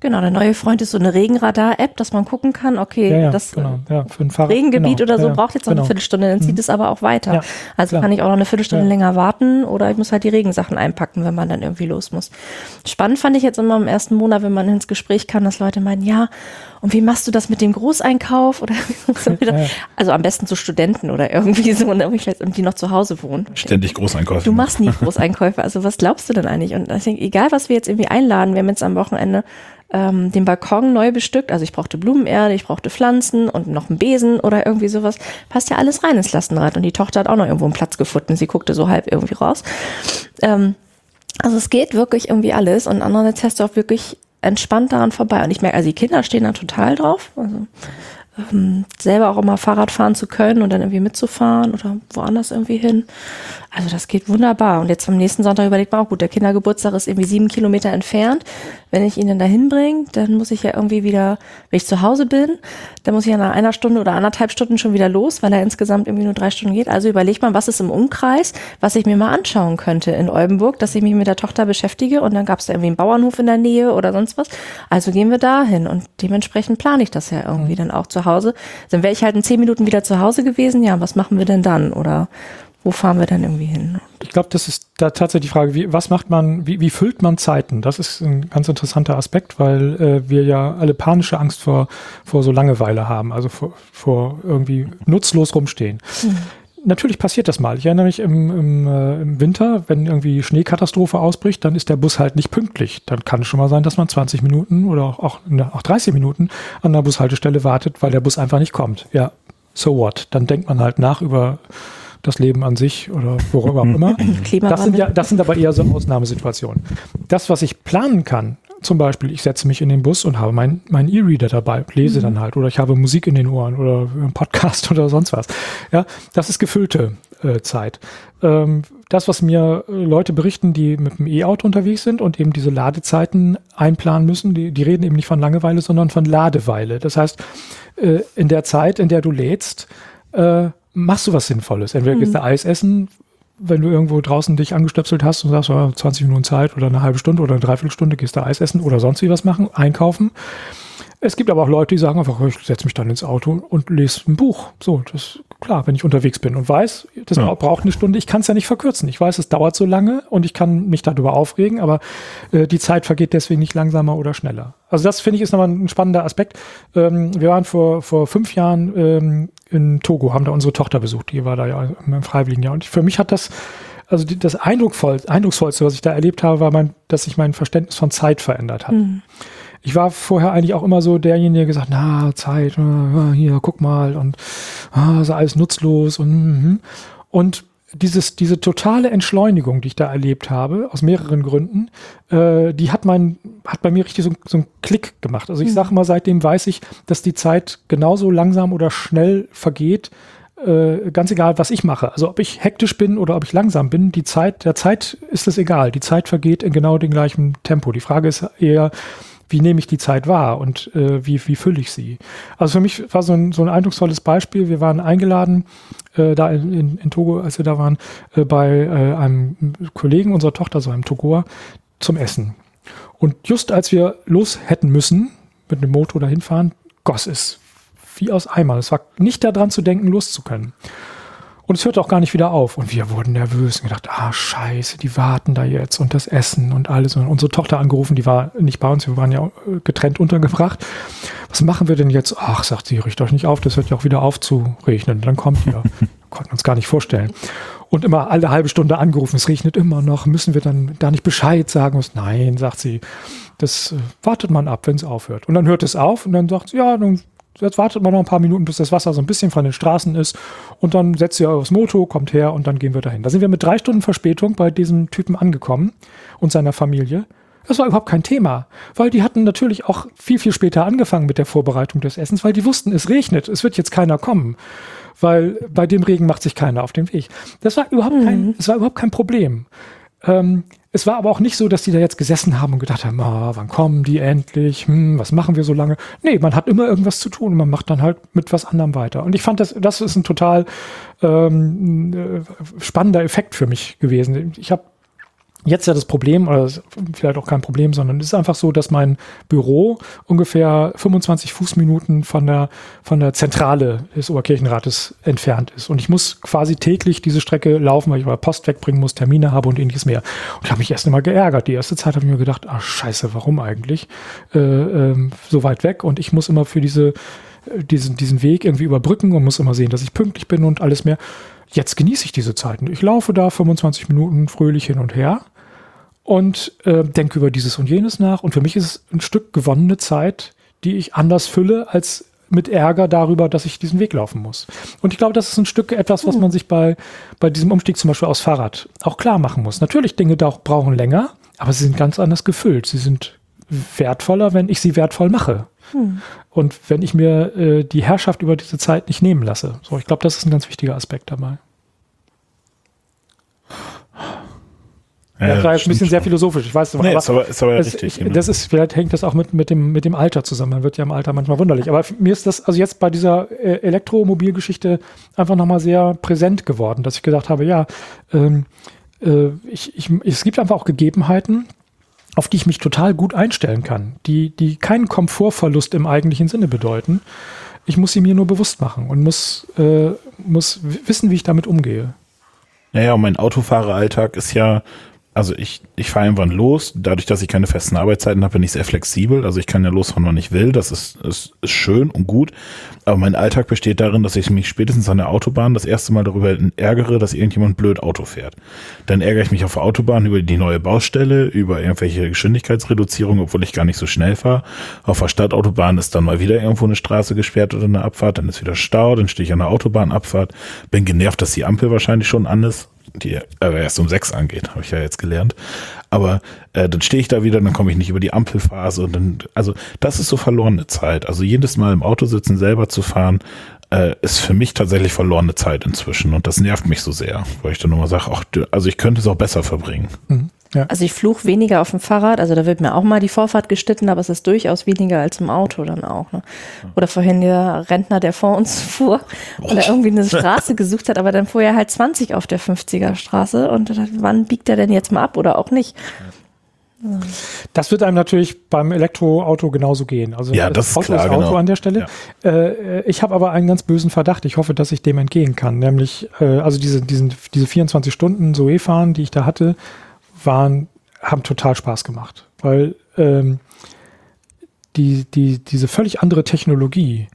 Genau, der neue Freund ist so eine Regenradar-App, dass man gucken kann, okay, ja, ja, das genau. ja, für ein Fahrrad, Regengebiet genau. oder so ja, braucht jetzt noch genau. eine Viertelstunde, dann zieht Mhm. es aber auch weiter. Ja, also klar. kann ich auch noch eine Viertelstunde Ja. länger warten oder ich muss halt die Regensachen einpacken, wenn man dann irgendwie los muss. Spannend fand ich jetzt immer im ersten Monat, wenn man ins Gespräch kam, dass Leute meinen, ja, und wie machst du das mit dem Großeinkauf? Oder so wieder. Ja. Also am besten zu Studenten oder irgendwie so, und die noch zu Hause wohnen. Ständig Großeinkäufe. Du machst nie Großeinkäufe, also was glaubst du denn eigentlich? Und ich denke, egal was wir jetzt irgendwie einladen, wir haben jetzt am Wochenende ähm, den Balkon neu bestückt, also ich brauchte Blumenerde, ich brauchte Pflanzen und noch einen Besen oder irgendwie sowas, passt ja alles rein ins Lastenrad und die Tochter hat auch noch irgendwo einen Platz gefunden, sie guckte so halb irgendwie raus. Ähm, also es geht wirklich irgendwie alles und andererseits hast du auch wirklich entspannt daran vorbei und ich merke, also die Kinder stehen da total drauf, also ähm, selber auch immer Fahrrad fahren zu können und dann irgendwie mitzufahren oder woanders irgendwie hin. Also das geht wunderbar. Und jetzt am nächsten Sonntag überlegt man auch, gut, der Kindergeburtstag ist irgendwie sieben Kilometer entfernt. Wenn ich ihn dann dahin bringe, dann muss ich ja irgendwie wieder, wenn ich zu Hause bin, dann muss ich ja nach einer Stunde oder anderthalb Stunden schon wieder los, weil er insgesamt irgendwie nur drei Stunden geht. Also überlegt man, was ist im Umkreis, was ich mir mal anschauen könnte in Oldenburg, dass ich mich mit der Tochter beschäftige und dann gab es da irgendwie einen Bauernhof in der Nähe oder sonst was. Also gehen wir dahin und dementsprechend plane ich das ja irgendwie mhm. dann auch zu Hause. Dann wäre ich halt in zehn Minuten wieder zu Hause gewesen. Ja, was machen wir denn dann? Oder wo fahren wir dann irgendwie hin? Ich glaube, das ist da tatsächlich die Frage, wie, was macht man, wie, wie füllt man Zeiten? Das ist ein ganz interessanter Aspekt, weil äh, wir ja alle panische Angst vor, vor so Langeweile haben, also vor, vor irgendwie nutzlos rumstehen. Mhm. Natürlich passiert das mal. Ich erinnere mich im, im, äh, im Winter, wenn irgendwie Schneekatastrophe ausbricht, dann ist der Bus halt nicht pünktlich. Dann kann es schon mal sein, dass man zwanzig Minuten oder auch, auch, auch dreißig Minuten an der Bushaltestelle wartet, weil der Bus einfach nicht kommt. Ja, so what? Dann denkt man halt nach über das Leben an sich oder worüber auch immer. Das sind, ja, das sind aber eher so Ausnahmesituationen. Das, was ich planen kann, zum Beispiel, ich setze mich in den Bus und habe meinen mein E-Reader dabei, lese mhm. dann halt, oder ich habe Musik in den Ohren oder einen Podcast oder sonst was. Ja, das ist gefüllte äh, Zeit. Ähm, das, was mir äh, Leute berichten, die mit dem E-Auto unterwegs sind und eben diese Ladezeiten einplanen müssen, die, die reden eben nicht von Langeweile, sondern von Ladeweile. Das heißt, äh, in der Zeit, in der du lädst, äh, machst du was Sinnvolles. Entweder gehst du Eis essen, wenn du irgendwo draußen dich angestöpselt hast und sagst, oh, zwanzig Minuten Zeit oder eine halbe Stunde oder eine Dreiviertelstunde, gehst du Eis essen oder sonst wie was machen, einkaufen. Es gibt aber auch Leute, die sagen einfach, ich setze mich dann ins Auto und lese ein Buch. So, das ist klar, wenn ich unterwegs bin und weiß, das ja. braucht eine Stunde, ich kann es ja nicht verkürzen. Ich weiß, es dauert so lange und ich kann mich darüber aufregen, aber äh, die Zeit vergeht deswegen nicht langsamer oder schneller. Also das, finde ich, ist nochmal ein spannender Aspekt. Ähm, wir waren vor, vor fünf Jahren ähm, in Togo, haben da unsere Tochter besucht, die war da ja im Freiwilligenjahr. Und für mich hat das, also die, das Eindrucksvoll, Eindrucksvollste, was ich da erlebt habe, war, mein, dass sich mein Verständnis von Zeit verändert hat. Mhm. Ich war vorher eigentlich auch immer so derjenige, der gesagt, na, Zeit, hier, guck mal und ah, ist alles nutzlos und und dieses, diese totale Entschleunigung, die ich da erlebt habe, aus mehreren Gründen, äh, die hat mein, hat bei mir richtig so, so einen Klick gemacht. Also ich sage mal, seitdem weiß ich, dass die Zeit genauso langsam oder schnell vergeht, äh, ganz egal, was ich mache. Also ob ich hektisch bin oder ob ich langsam bin, die Zeit, der Zeit ist es egal. Die Zeit vergeht in genau dem gleichen Tempo. Die Frage ist eher, wie nehme ich die Zeit wahr und äh, wie, wie fülle ich sie? Also für mich war so ein, so ein eindrucksvolles Beispiel. Wir waren eingeladen, äh, da in, in, in Togo, als wir da waren, äh, bei äh, einem Kollegen unserer Tochter, so einem Togoer, zum Essen. Und just als wir los hätten müssen, mit dem Motor dahin fahren, goss es wie aus Eimern. Es war nicht daran zu denken, los zu können. Und es hört auch gar nicht wieder auf. Und wir wurden nervös und gedacht, ah, scheiße, die warten da jetzt und das Essen und alles. Und unsere Tochter angerufen, die war nicht bei uns, wir waren ja getrennt untergebracht. Was machen wir denn jetzt? Ach, sagt sie, richtet euch nicht auf, das hört ja auch wieder auf zu regnen. Dann kommt ihr. Konnten uns gar nicht vorstellen. Und immer alle halbe Stunde angerufen, es regnet immer noch, müssen wir dann da nicht Bescheid sagen? Und nein, sagt sie, das äh, wartet man ab, wenn es aufhört. Und dann hört es auf und dann sagt sie, ja, dann jetzt wartet man noch ein paar Minuten, bis das Wasser so ein bisschen von den Straßen ist und dann setzt ihr aufs Motor, kommt her und dann gehen wir dahin. Da sind wir mit drei Stunden Verspätung bei diesem Typen angekommen und seiner Familie. Das war überhaupt kein Thema, weil die hatten natürlich auch viel, viel später angefangen mit der Vorbereitung des Essens, weil die wussten, es regnet, es wird jetzt keiner kommen, weil bei dem Regen macht sich keiner auf den Weg. Das war überhaupt kein, das war überhaupt kein Problem. Ähm, es war aber auch nicht so, dass die da jetzt gesessen haben und gedacht haben, ah, wann kommen die endlich, hm, was machen wir so lange? Nee, man hat immer irgendwas zu tun und man macht dann halt mit was anderem weiter. Und ich fand, das, das ist ein total ähm, spannender Effekt für mich gewesen. Ich habe jetzt ja das Problem, oder vielleicht auch kein Problem, sondern es ist einfach so, dass mein Büro ungefähr fünfundzwanzig Fußminuten von der, von der Zentrale des Oberkirchenrates entfernt ist. Und ich muss quasi täglich diese Strecke laufen, weil ich mal Post wegbringen muss, Termine habe und ähnliches mehr. Und ich habe mich erst immer geärgert. Die erste Zeit habe ich mir gedacht, ach scheiße, warum eigentlich äh, ähm, so weit weg? Und ich muss immer für diese, diesen, diesen Weg irgendwie überbrücken und muss immer sehen, dass ich pünktlich bin und alles mehr. Jetzt genieße ich diese Zeiten. Ich laufe da fünfundzwanzig Minuten fröhlich hin und her und äh, denke über dieses und jenes nach. Und für mich ist es ein Stück gewonnene Zeit, die ich anders fülle, als mit Ärger darüber, dass ich diesen Weg laufen muss. Und ich glaube, das ist ein Stück etwas, was man sich bei, bei diesem Umstieg zum Beispiel aufs Fahrrad auch klar machen muss. Natürlich, Dinge da auch brauchen länger, aber sie sind ganz anders gefüllt. Sie sind wertvoller, wenn ich sie wertvoll mache. Hm. Und wenn ich mir äh, die Herrschaft über diese Zeit nicht nehmen lasse. So, ich glaube, das ist ein ganz wichtiger Aspekt dabei. Ja, das war jetzt ein bisschen sehr philosophisch, ich weiß, nee, aber, ist aber, ist aber es, richtig. Ich, genau. Das ist, vielleicht hängt das auch mit, mit, dem, mit dem Alter zusammen. Man wird ja im Alter manchmal wunderlich. Aber mir ist das also jetzt bei dieser äh, Elektromobilgeschichte einfach nochmal sehr präsent geworden, dass ich gedacht habe, ja, ähm, äh, ich, ich, es gibt einfach auch Gegebenheiten, auf die ich mich total gut einstellen kann, die, die keinen Komfortverlust im eigentlichen Sinne bedeuten. Ich muss sie mir nur bewusst machen und muss, äh, muss wissen, wie ich damit umgehe. Naja, und mein Autofahreralltag ist ja, also ich, ich fahre irgendwann los, dadurch, dass ich keine festen Arbeitszeiten habe, bin ich sehr flexibel, also ich kann ja losfahren, wann ich will, das ist, ist, ist schön und gut, aber mein Alltag besteht darin, dass ich mich spätestens an der Autobahn das erste Mal darüber ärgere, dass irgendjemand blöd Auto fährt. Dann ärgere ich mich auf der Autobahn über die neue Baustelle, über irgendwelche Geschwindigkeitsreduzierung, obwohl ich gar nicht so schnell fahre. Auf der Stadtautobahn ist dann mal wieder irgendwo eine Straße gesperrt oder eine Abfahrt, dann ist wieder Stau, dann stehe ich an der Autobahnabfahrt, bin genervt, dass die Ampel wahrscheinlich schon an ist, die äh, erst um sechs angeht, habe ich ja jetzt gelernt. Aber äh, dann stehe ich da wieder, dann komme ich nicht über die Ampelphase und dann, also das ist so verlorene Zeit. Also jedes Mal im Auto sitzen, selber zu fahren, äh, ist für mich tatsächlich verlorene Zeit inzwischen und das nervt mich so sehr, weil ich dann nochmal sage, ach, also ich könnte es auch besser verbringen. Mhm. Ja. Also ich fluche weniger auf dem Fahrrad, also da wird mir auch mal die Vorfahrt geschnitten, aber es ist durchaus weniger als im Auto dann auch. Ne? Oder vorhin der Rentner, der vor uns fuhr und er irgendwie eine Straße gesucht hat, aber dann fuhr er halt zwanzig auf der fünfziger Straße und dann, wann biegt er denn jetzt mal ab oder auch nicht? Das wird einem natürlich beim Elektroauto genauso gehen. Also ja, das, das Auto ist klar, ist Auto genau. an der Stelle. Ja. Äh, ich habe aber einen ganz bösen Verdacht. Ich hoffe, dass ich dem entgehen kann. Nämlich, äh, also diese, diesen, diese vierundzwanzig Stunden Zoe-Fahren, die ich da hatte, waren, haben total Spaß gemacht. Weil ähm, die, die, diese völlig andere Technologie,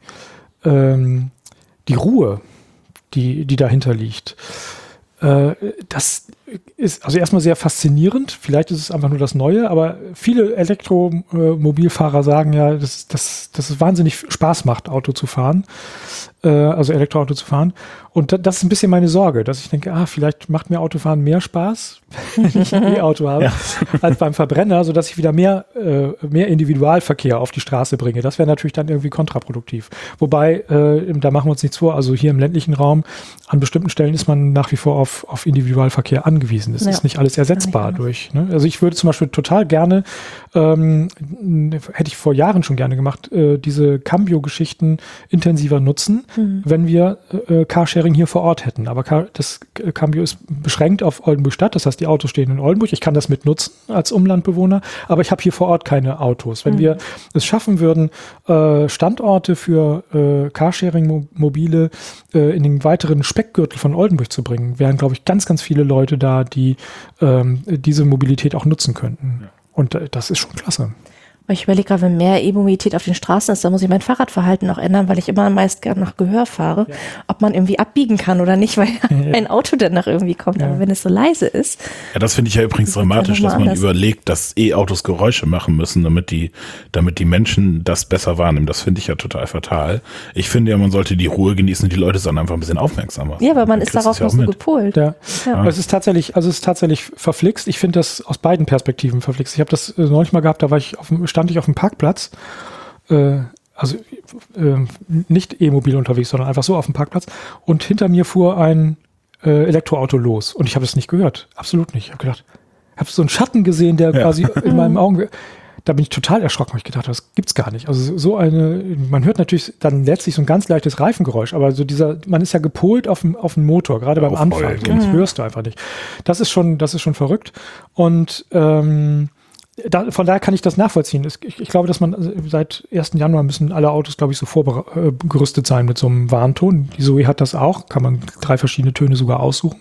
ähm, die Ruhe, die, die dahinter liegt, äh, das ist also erstmal sehr faszinierend. Vielleicht ist es einfach nur das Neue, aber viele Elektromobilfahrer sagen ja, dass, dass, dass es wahnsinnig Spaß macht, Auto zu fahren, äh, also Elektroauto zu fahren. Und das ist ein bisschen meine Sorge, dass ich denke, ah, vielleicht macht mir Autofahren mehr Spaß, wenn ich ein E-Auto habe, ja, als beim Verbrenner, sodass ich wieder mehr, äh, mehr Individualverkehr auf die Straße bringe. Das wäre natürlich dann irgendwie kontraproduktiv. Wobei, äh, da machen wir uns nichts vor, also hier im ländlichen Raum, an bestimmten Stellen ist man nach wie vor auf, auf Individualverkehr angewiesen. Das ja. ist nicht alles ersetzbar durch. Ne? Also ich würde zum Beispiel total gerne, ähm, hätte ich vor Jahren schon gerne gemacht, äh, diese Cambio-Geschichten intensiver nutzen, mhm. wenn wir äh, Carsharing hier vor Ort hätten. Aber das Cambio ist beschränkt auf Oldenburg-Stadt, das heißt, die Autos stehen in Oldenburg. Ich kann das mit nutzen als Umlandbewohner, aber ich habe hier vor Ort keine Autos. Wenn mhm. wir es schaffen würden, äh, Standorte für äh, Carsharing-Mobile äh, in den weiteren Speckgürtel von Oldenburg zu bringen, wären, glaube ich, ganz, ganz viele Leute da, die ähm, diese Mobilität auch nutzen könnten. Ja. Und äh, das ist schon klasse. Ich überlege gerade, wenn mehr E-Mobilität auf den Straßen ist, dann muss ich mein Fahrradverhalten auch ändern, weil ich immer meist gerne nach Gehör fahre, ja. ob man irgendwie abbiegen kann oder nicht, weil ja. ein Auto dann nach irgendwie kommt. Ja. Aber wenn es so leise ist. Ja, das finde ich ja übrigens dramatisch, dass man anders. überlegt, dass E-Autos Geräusche machen müssen, damit die, damit die Menschen das besser wahrnehmen. Das finde ich ja total fatal. Ich finde ja, man sollte die Ruhe genießen und die Leute sollen einfach ein bisschen aufmerksamer. Ja, aber man ist darauf nicht so gepolt. Ja. Ja. Aber es ist tatsächlich, also es ist tatsächlich verflixt. Ich finde das aus beiden Perspektiven verflixt. Ich habe das äh, neulich mal gehabt, da war ich auf dem stand ich auf dem Parkplatz, äh, also äh, nicht E-Mobil unterwegs, sondern einfach so auf dem Parkplatz und hinter mir fuhr ein äh, Elektroauto los und ich habe es nicht gehört, absolut nicht. Ich habe gedacht, ich habe so einen Schatten gesehen, der ja. quasi in meinen Augen, da bin ich total erschrocken, weil ich gedacht habe, das gibt's gar nicht. Also so eine, man hört natürlich dann letztlich so ein ganz leichtes Reifengeräusch, aber so dieser, man ist ja gepolt auf den, auf den Motor, gerade beim Anfang. So, das hörst du einfach nicht. Das ist schon, das ist schon verrückt. Und ähm, Da, von daher kann ich das nachvollziehen. Ich, ich glaube, dass man seit ersten Januar müssen alle Autos, glaube ich, so vorgerüstet sein mit so einem Warnton. Die Zoe hat das auch. Kann man drei verschiedene Töne sogar aussuchen.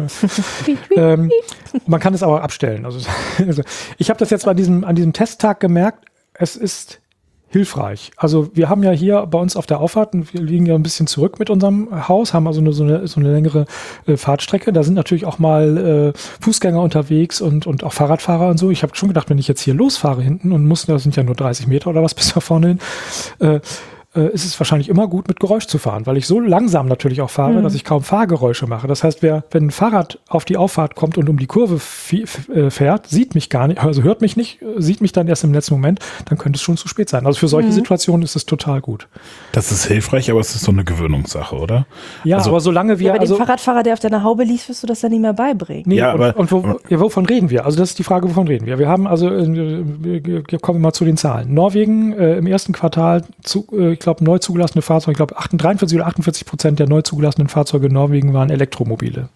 ähm, man kann es aber abstellen. Also, also ich habe das jetzt an diesem, an diesem Testtag gemerkt. Es ist hilfreich. Also wir haben ja hier bei uns auf der Auffahrt, wir liegen ja ein bisschen zurück mit unserem Haus, haben also eine, so, eine, so eine längere äh, Fahrtstrecke. Da sind natürlich auch mal äh, Fußgänger unterwegs und, und auch Fahrradfahrer und so. Ich habe schon gedacht, wenn ich jetzt hier losfahre hinten und muss, das sind ja nur dreißig Meter oder was bis da vorne hin, äh, äh, ist es wahrscheinlich immer gut, mit Geräusch zu fahren, weil ich so langsam natürlich auch fahre, mhm. dass ich kaum Fahrgeräusche mache. Das heißt, wer, wenn ein Fahrrad auf die Auffahrt kommt und um die Kurve fährt, sieht mich gar nicht, also hört mich nicht, sieht mich dann erst im letzten Moment, dann könnte es schon zu spät sein. Also für solche mhm. Situationen ist es total gut. Das ist hilfreich, aber es ist so eine Gewöhnungssache, oder? Ja, also, aber solange wir... Ja, aber also, dem Fahrradfahrer, der auf deiner Haube liegt, wirst du das dann nicht mehr beibringen. Nee, ja, und, aber, und wo, ja, wovon reden wir? Also das ist die Frage, wovon reden wir? Wir haben also, wir kommen mal zu den Zahlen. Norwegen äh, im ersten Quartal, zu, äh, ich glaube, neu zugelassene Fahrzeuge, ich glaube dreiundvierzig oder achtundvierzig Prozent der neu zugelassenen Fahrzeuge in Norwegen waren Elektromobile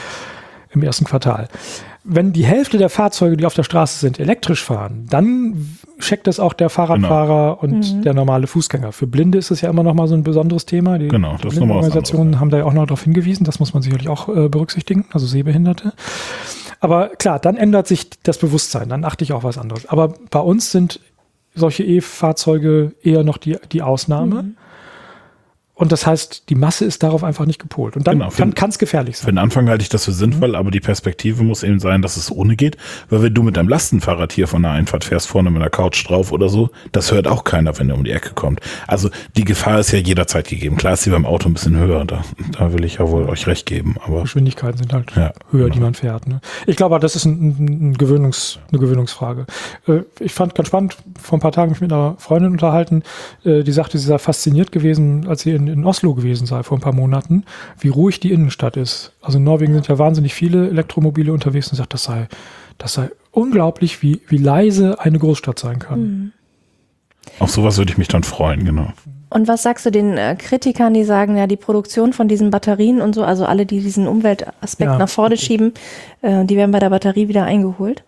im ersten Quartal. Wenn die Hälfte der Fahrzeuge, die auf der Straße sind, elektrisch fahren, dann checkt das auch der Fahrradfahrer genau. und mhm. der normale Fußgänger. Für Blinde ist es ja immer noch mal so ein besonderes Thema. Die genau, das Blindenorganisationen haben da ja auch noch darauf hingewiesen. Das muss man sicherlich auch äh, berücksichtigen, also Sehbehinderte. Aber klar, dann ändert sich das Bewusstsein, dann achte ich auf was anderes. Aber bei uns sind solche E-Fahrzeuge eher noch die, die Ausnahme. Mhm. Und das heißt, die Masse ist darauf einfach nicht gepolt. Und dann genau, kann es gefährlich sein. Für den Anfang halte ich das für sinnvoll, mhm. aber die Perspektive muss eben sein, dass es ohne geht. Weil wenn du mit deinem Lastenfahrrad hier von der Einfahrt fährst, vorne mit einer Couch drauf oder so, das hört auch keiner, wenn der um die Ecke kommt. Also die Gefahr ist ja jederzeit gegeben. Klar ist sie beim Auto ein bisschen höher. Da, da will ich ja wohl euch recht geben. Aber Geschwindigkeiten sind halt ja, höher, genau. die man fährt. Ne? Ich glaube, das ist ein, ein Gewöhnungs, eine Gewöhnungsfrage. Äh, ich fand ganz spannend, vor ein paar Tagen mich mit einer Freundin unterhalten, äh, die sagte, sie sei fasziniert gewesen, als sie in, in Oslo gewesen sei vor ein paar Monaten, wie ruhig die Innenstadt ist. Also in Norwegen sind ja wahnsinnig viele Elektromobile unterwegs und sagt, das sei, das sei unglaublich, wie, wie leise eine Großstadt sein kann. Mhm. Auf sowas würde ich mich dann freuen, genau. Und was sagst du den äh, Kritikern, die sagen, ja, die Produktion von diesen Batterien und so, also alle, die diesen Umweltaspekt ja, nach vorne okay. schieben, äh, die werden bei der Batterie wieder eingeholt?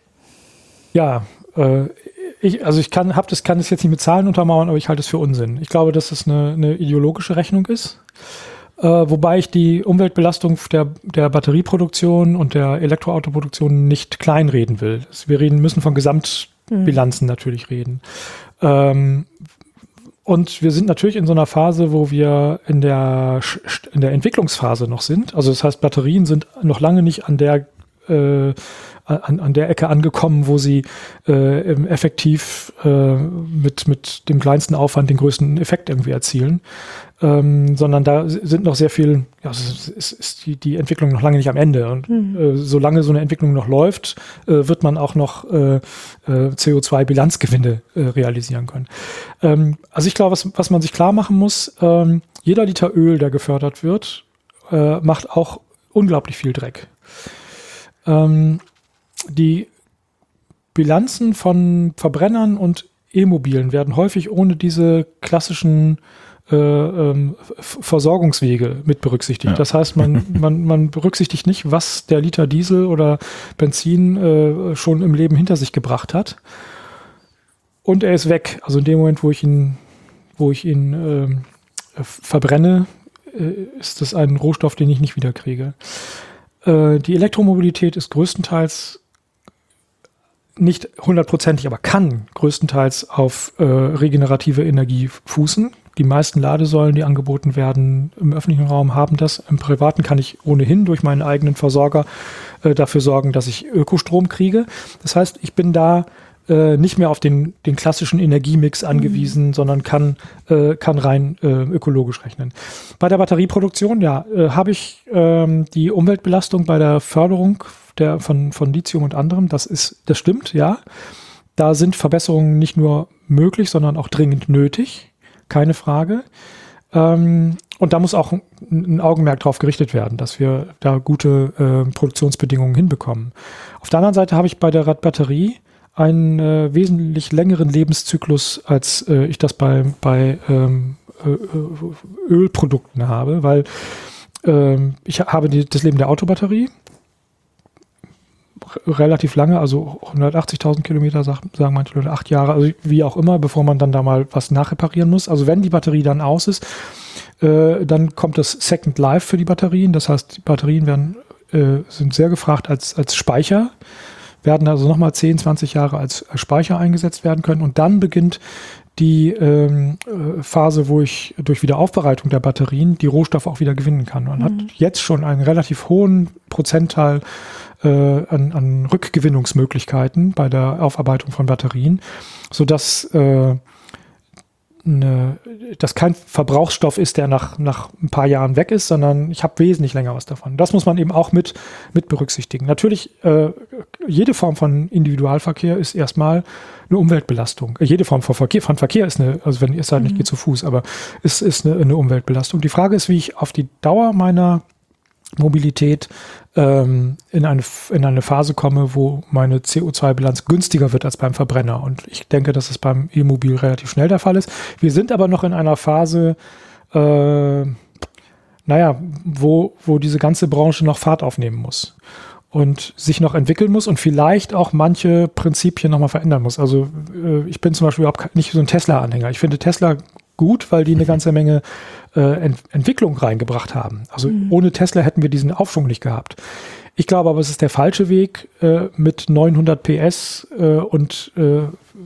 Ja, äh, Ich, also ich kann, hab das, kann das jetzt nicht mit Zahlen untermauern, aber ich halte es für Unsinn. Ich glaube, dass es eine, eine ideologische Rechnung ist, äh, wobei ich die Umweltbelastung der, der Batterieproduktion und der Elektroautoproduktion nicht kleinreden will. Wir reden, müssen von Gesamtbilanzen mhm. natürlich reden. Ähm, und wir sind natürlich in so einer Phase, wo wir in der, in der Entwicklungsphase noch sind. Also das heißt, Batterien sind noch lange nicht an der äh, An, an der Ecke angekommen, wo sie äh, effektiv äh, mit, mit dem kleinsten Aufwand den größten Effekt irgendwie erzielen, ähm, sondern da sind noch sehr viel, ja, es ist, ist die, die Entwicklung noch lange nicht am Ende. Und mhm. äh, solange so eine Entwicklung noch läuft, äh, wird man auch noch äh, äh, C O zwei Bilanzgewinne äh, realisieren können. Ähm, also ich glaube, was, was man sich klar machen muss, ähm, jeder Liter Öl, der gefördert wird, äh, macht auch unglaublich viel Dreck. Ähm, Die Bilanzen von Verbrennern und E-Mobilen werden häufig ohne diese klassischen äh, ähm, Versorgungswege mit berücksichtigt. Ja. Das heißt, man, man, man berücksichtigt nicht, was der Liter Diesel oder Benzin äh, schon im Leben hinter sich gebracht hat. Und er ist weg. Also in dem Moment, wo ich ihn, wo ich ihn äh, verbrenne, äh, ist das ein Rohstoff, den ich nicht wiederkriege. Äh, die Elektromobilität ist größtenteils nicht hundertprozentig, aber kann größtenteils auf äh, regenerative Energie fußen. Die meisten Ladesäulen, die angeboten werden im öffentlichen Raum, haben das. Im Privaten kann ich ohnehin durch meinen eigenen Versorger äh, dafür sorgen, dass ich Ökostrom kriege. Das heißt, ich bin da äh, nicht mehr auf den, den klassischen Energiemix angewiesen, mhm. sondern kann, äh, kann rein äh, ökologisch rechnen. Bei der Batterieproduktion, ja, äh, habe ich ähm, die Umweltbelastung bei der Förderung der, von, von Lithium und anderem. Das ist, das stimmt, ja. Da sind Verbesserungen nicht nur möglich, sondern auch dringend nötig. Keine Frage. Ähm, und da muss auch ein, ein Augenmerk drauf gerichtet werden, dass wir da gute äh, Produktionsbedingungen hinbekommen. Auf der anderen Seite habe ich bei der Radbatterie einen äh, wesentlich längeren Lebenszyklus, als äh, ich das bei, bei ähm, äh, Ölprodukten habe, weil ähm, ich habe die, das Leben der Autobatterie r- relativ lange, also hundertachtzigtausend Kilometer, sag, sagen manche Leute, acht Jahre, also wie auch immer, bevor man dann da mal was nachreparieren muss. Also wenn die Batterie dann aus ist, äh, dann kommt das Second Life für die Batterien. Das heißt, die Batterien werden, äh, sind sehr gefragt als, als Speicher, werden also nochmal zehn, zwanzig Jahre als, als Speicher eingesetzt werden können. Und dann beginnt die ähm, Phase, wo ich durch Wiederaufbereitung der Batterien die Rohstoffe auch wieder gewinnen kann. Man mhm. hat jetzt schon einen relativ hohen Prozentteil äh, an, an Rückgewinnungsmöglichkeiten bei der Aufarbeitung von Batterien, sodass äh, eine, das kein Verbrauchsstoff ist, der nach, nach ein paar Jahren weg ist, sondern ich habe wesentlich länger was davon. Das muss man eben auch mit, mit berücksichtigen. Natürlich, äh, jede Form von Individualverkehr ist erstmal eine Umweltbelastung. Jede Form von Verkehr, von Verkehr ist eine, also wenn es halt nicht geht zu Fuß, aber es ist eine, eine Umweltbelastung. Die Frage ist, wie ich auf die Dauer meiner Mobilität ähm, in eine, in eine Phase komme, wo meine C O zwei Bilanz günstiger wird als beim Verbrenner. Und ich denke, dass es beim E-Mobil relativ schnell der Fall ist. Wir sind aber noch in einer Phase, äh, naja, wo, wo diese ganze Branche noch Fahrt aufnehmen muss und sich noch entwickeln muss und vielleicht auch manche Prinzipien nochmal verändern muss. Also äh, ich bin zum Beispiel überhaupt nicht so ein Tesla-Anhänger. Ich finde Tesla gut, weil die eine ganze Menge äh, Ent- Entwicklung reingebracht haben. Also mhm. ohne Tesla hätten wir diesen Aufschwung nicht gehabt. Ich glaube aber, es ist der falsche Weg, äh, mit neunhundert P S äh, und äh,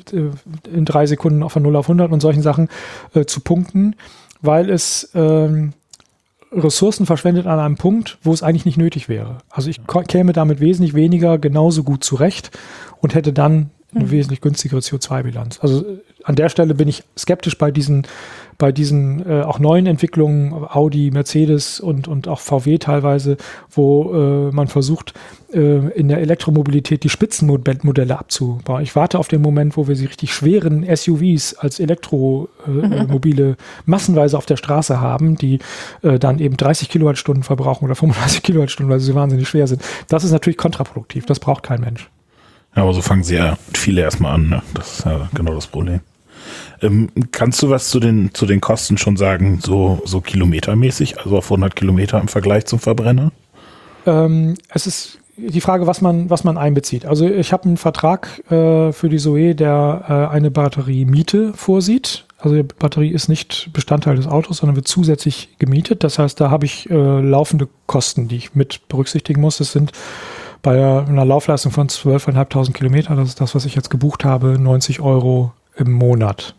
in drei Sekunden von null auf hundert und solchen Sachen äh, zu punkten, weil es ähm, Ressourcen verschwendet an einem Punkt, wo es eigentlich nicht nötig wäre. Also ich k- käme damit wesentlich weniger genauso gut zurecht und hätte dann eine mhm. wesentlich günstigere C O zwei Bilanz. Also an der Stelle bin ich skeptisch bei diesen, bei diesen äh, auch neuen Entwicklungen, Audi, Mercedes und, und auch V W teilweise, wo äh, man versucht, äh, in der Elektromobilität die Spitzenmodelle abzubauen. Ich warte auf den Moment, wo wir sie richtig schweren S U Vs als Elektromobile äh, mhm. massenweise auf der Straße haben, die äh, dann eben dreißig Kilowattstunden verbrauchen oder fünfunddreißig Kilowattstunden, weil sie so wahnsinnig schwer sind. Das ist natürlich kontraproduktiv. Das braucht kein Mensch. Ja, aber so fangen sie ja viele erstmal an. Ne? Das ist ja genau das Problem. Ähm, kannst du was zu den, zu den Kosten schon sagen, so, so kilometermäßig, also auf hundert Kilometer im Vergleich zum Verbrenner? Ähm, es ist die Frage, was man, was man einbezieht. Also ich habe einen Vertrag äh, für die Zoe, der äh, eine Batteriemiete vorsieht. Also die Batterie ist nicht Bestandteil des Autos, sondern wird zusätzlich gemietet. Das heißt, da habe ich äh, laufende Kosten, die ich mit berücksichtigen muss. Das sind bei einer Laufleistung von zwölftausendfünfhundert Kilometer, das ist das, was ich jetzt gebucht habe, neunzig Euro im Monat.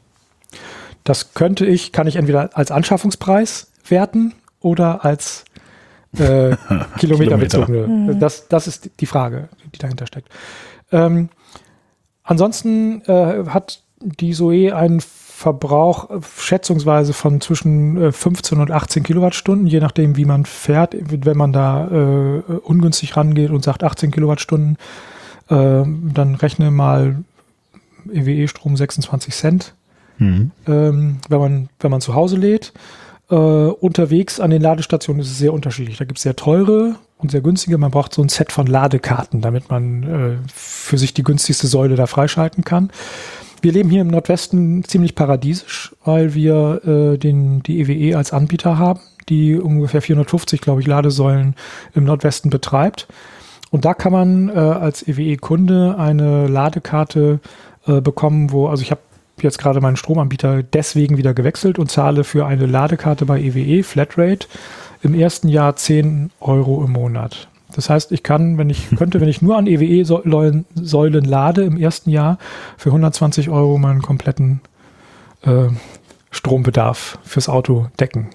Das könnte ich, kann ich entweder als Anschaffungspreis werten oder als äh, Kilometerbezogene. Mhm. Das, das ist die Frage, die dahinter steckt. Ähm, ansonsten äh, hat die Zoe einen Verbrauch äh, schätzungsweise von zwischen äh, fünfzehn und achtzehn Kilowattstunden, je nachdem, wie man fährt. Wenn man da äh, ungünstig rangeht und sagt achtzehn Kilowattstunden, äh, dann rechne mal E W E-Strom sechsundzwanzig Cent, mhm. ähm, wenn man, wenn man zu Hause lädt. Äh, unterwegs an den Ladestationen ist es sehr unterschiedlich. Da gibt es sehr teure und sehr günstige. Man braucht so ein Set von Ladekarten, damit man äh, für sich die günstigste Säule da freischalten kann. Wir leben hier im Nordwesten ziemlich paradiesisch, weil wir äh, den, die E W E als Anbieter haben, die ungefähr vierhundertfünfzig, glaube ich, Ladesäulen im Nordwesten betreibt. Und da kann man äh, als E W E-Kunde eine Ladekarte äh, bekommen, wo, also ich habe jetzt gerade meinen Stromanbieter deswegen wieder gewechselt und zahle für eine Ladekarte bei E W E, Flatrate, im ersten Jahr zehn Euro im Monat. Das heißt, ich kann, wenn ich könnte, wenn ich nur an E W E-Säulen lade, im ersten Jahr für hundertzwanzig Euro meinen kompletten äh, Strombedarf fürs Auto decken.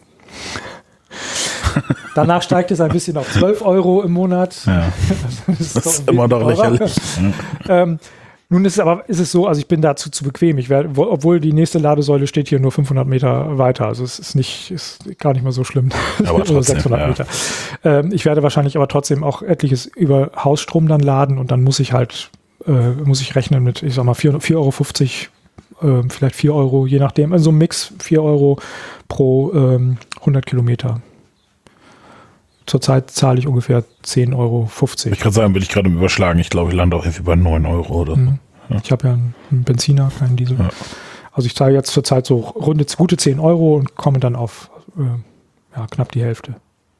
Danach steigt es ein bisschen auf zwölf Euro im Monat. Ja. Das ist, das ist immer noch lächerlich. ähm, Nun ist es aber ist es so, also ich bin dazu zu bequem. Ich werde, obwohl die nächste Ladesäule steht hier nur fünfhundert Meter weiter. Also es ist nicht, ist gar nicht mal so schlimm. Aber trotzdem, sechshundert ja. Meter. Ähm, ich werde wahrscheinlich aber trotzdem auch etliches über Hausstrom dann laden und dann muss ich halt, äh, muss ich rechnen mit, ich sag mal, vier Euro fünfzig, äh, vielleicht vier Euro, je nachdem. Also ein Mix, vier Euro pro ähm, hundert Kilometer. Zurzeit zahle ich ungefähr zehn Euro fünfzig. Ich kann sagen, bin ich gerade im Überschlagen. Ich glaube, ich lande auch irgendwie bei neun Euro oder so. Mhm. Ja. Ich habe ja einen, einen Benziner, keinen Diesel. Ja. Also ich zahle jetzt zurzeit so runde gute zehn Euro und komme dann auf äh, ja, knapp die Hälfte.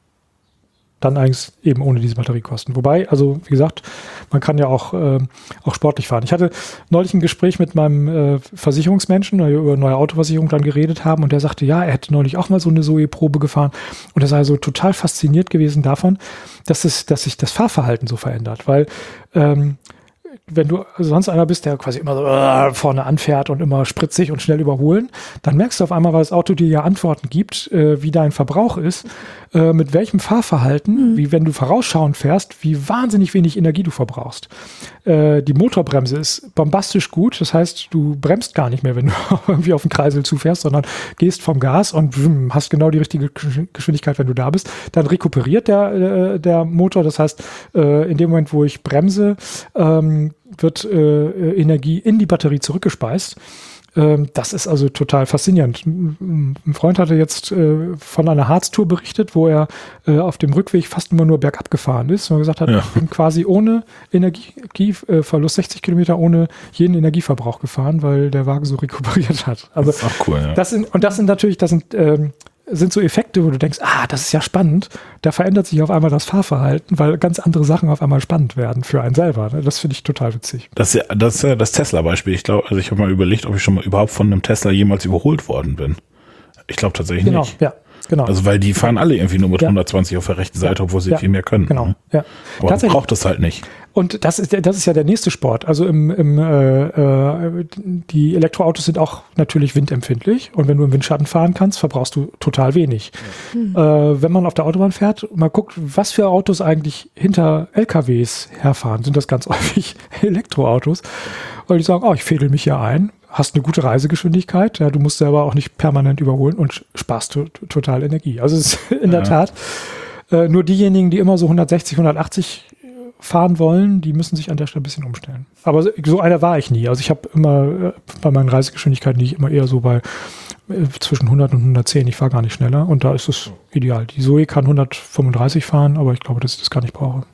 Dann eigentlich eben ohne diese Batteriekosten. Wobei, also wie gesagt, man kann ja auch, äh, auch sportlich fahren. Ich hatte neulich ein Gespräch mit meinem äh, Versicherungsmenschen, weil wir über neue Autoversicherung dann geredet haben, und der sagte, ja, er hätte neulich auch mal so eine Zoe-Probe gefahren, und er sei so total fasziniert gewesen davon, dass, es, dass sich das Fahrverhalten so verändert, weil ähm, wenn du sonst einer bist, der quasi immer so äh, vorne anfährt und immer spritzig und schnell überholen, dann merkst du auf einmal, weil das Auto dir ja Antworten gibt, äh, wie dein Verbrauch ist, äh, mit welchem Fahrverhalten, mhm. wie wenn du vorausschauend fährst, wie wahnsinnig wenig Energie du verbrauchst. Äh, die Motorbremse ist bombastisch gut, das heißt, du bremst gar nicht mehr, wenn du irgendwie auf den Kreisel zufährst, sondern gehst vom Gas und wum, hast genau die richtige Geschwindigkeit, wenn du da bist. Dann rekuperiert der, äh, der Motor, das heißt, äh, in dem Moment, wo ich bremse, ähm, wird äh, Energie in die Batterie zurückgespeist. Ähm, das ist also total faszinierend. Ein Freund hatte jetzt äh, von einer Harztour berichtet, wo er äh, auf dem Rückweg fast immer nur bergab gefahren ist und gesagt hat, ja. ich bin quasi ohne Energieverlust, sechzig Kilometer ohne jeden Energieverbrauch gefahren, weil der Wagen so rekuperiert hat. Also das ist auch cool, ja. Das sind, und das sind natürlich, das sind ähm, sind so Effekte, wo du denkst, ah, das ist ja spannend. Da verändert sich auf einmal das Fahrverhalten, weil ganz andere Sachen auf einmal spannend werden für einen selber. Ne? Das finde ich total witzig. Das ist ja das, ist ja das Tesla-Beispiel. Ich glaube, also ich habe mal überlegt, ob ich schon mal überhaupt von einem Tesla jemals überholt worden bin. Ich glaube tatsächlich genau, nicht. Ja, genau. Also weil die fahren alle irgendwie nur mit ja. hundertzwanzig auf der rechten Seite, ja. obwohl sie ja. viel mehr können. Genau, ne? ja. Aber man braucht das halt nicht. Und das ist, das ist ja der nächste Sport. Also im, im, äh, äh, die Elektroautos sind auch natürlich windempfindlich. Und wenn du im Windschatten fahren kannst, verbrauchst du total wenig. Ja. Äh, wenn man auf der Autobahn fährt, mal guckt, was für Autos eigentlich hinter L K Ws herfahren, sind das ganz häufig Elektroautos. Weil die sagen, oh, ich fädel mich hier ein, hast eine gute Reisegeschwindigkeit, ja, du musst selber auch nicht permanent überholen und sparst to- total Energie. Also es ist in ja. der Tat äh, nur diejenigen, die immer so hundertsechzig, hundertachtzig fahren wollen, die müssen sich an der Stelle ein bisschen umstellen. Aber so einer war ich nie. Also ich habe immer bei meinen Reisegeschwindigkeiten liege ich immer eher so bei äh, zwischen hundert und hundertzehn. Ich fahre gar nicht schneller und da ist es ideal. Die Zoe kann hundertfünfunddreißig fahren, aber ich glaube, dass ich das gar nicht brauche.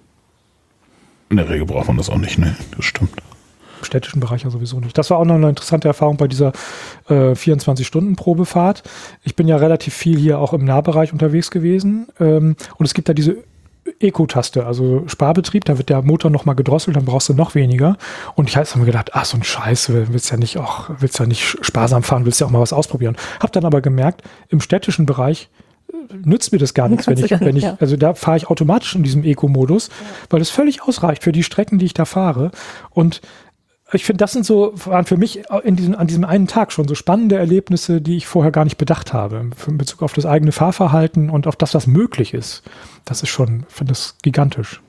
In der Regel braucht man das auch nicht, ne? Das stimmt. Im städtischen Bereich ja sowieso nicht. Das war auch noch eine interessante Erfahrung bei dieser äh, vierundzwanzig-Stunden-Probefahrt. Ich bin ja relativ viel hier auch im Nahbereich unterwegs gewesen ähm, und es gibt da diese Eco-Taste, also Sparbetrieb, da wird der Motor nochmal gedrosselt, dann brauchst du noch weniger. Und ich habe mir gedacht, ach, so ein Scheiß, willst ja nicht auch, willst ja nicht sparsam fahren, willst ja auch mal was ausprobieren. Hab dann aber gemerkt, im städtischen Bereich nützt mir das gar nichts, wenn ich, wenn ich, also da fahre ich automatisch in diesem Eco-Modus, weil es völlig ausreicht für die Strecken, die ich da fahre. Und ich finde, das sind so, waren für mich in diesem, an diesem einen Tag schon so spannende Erlebnisse, die ich vorher gar nicht bedacht habe, in Bezug auf das eigene Fahrverhalten und auf das, was möglich ist. Das ist schon, ich finde das gigantisch.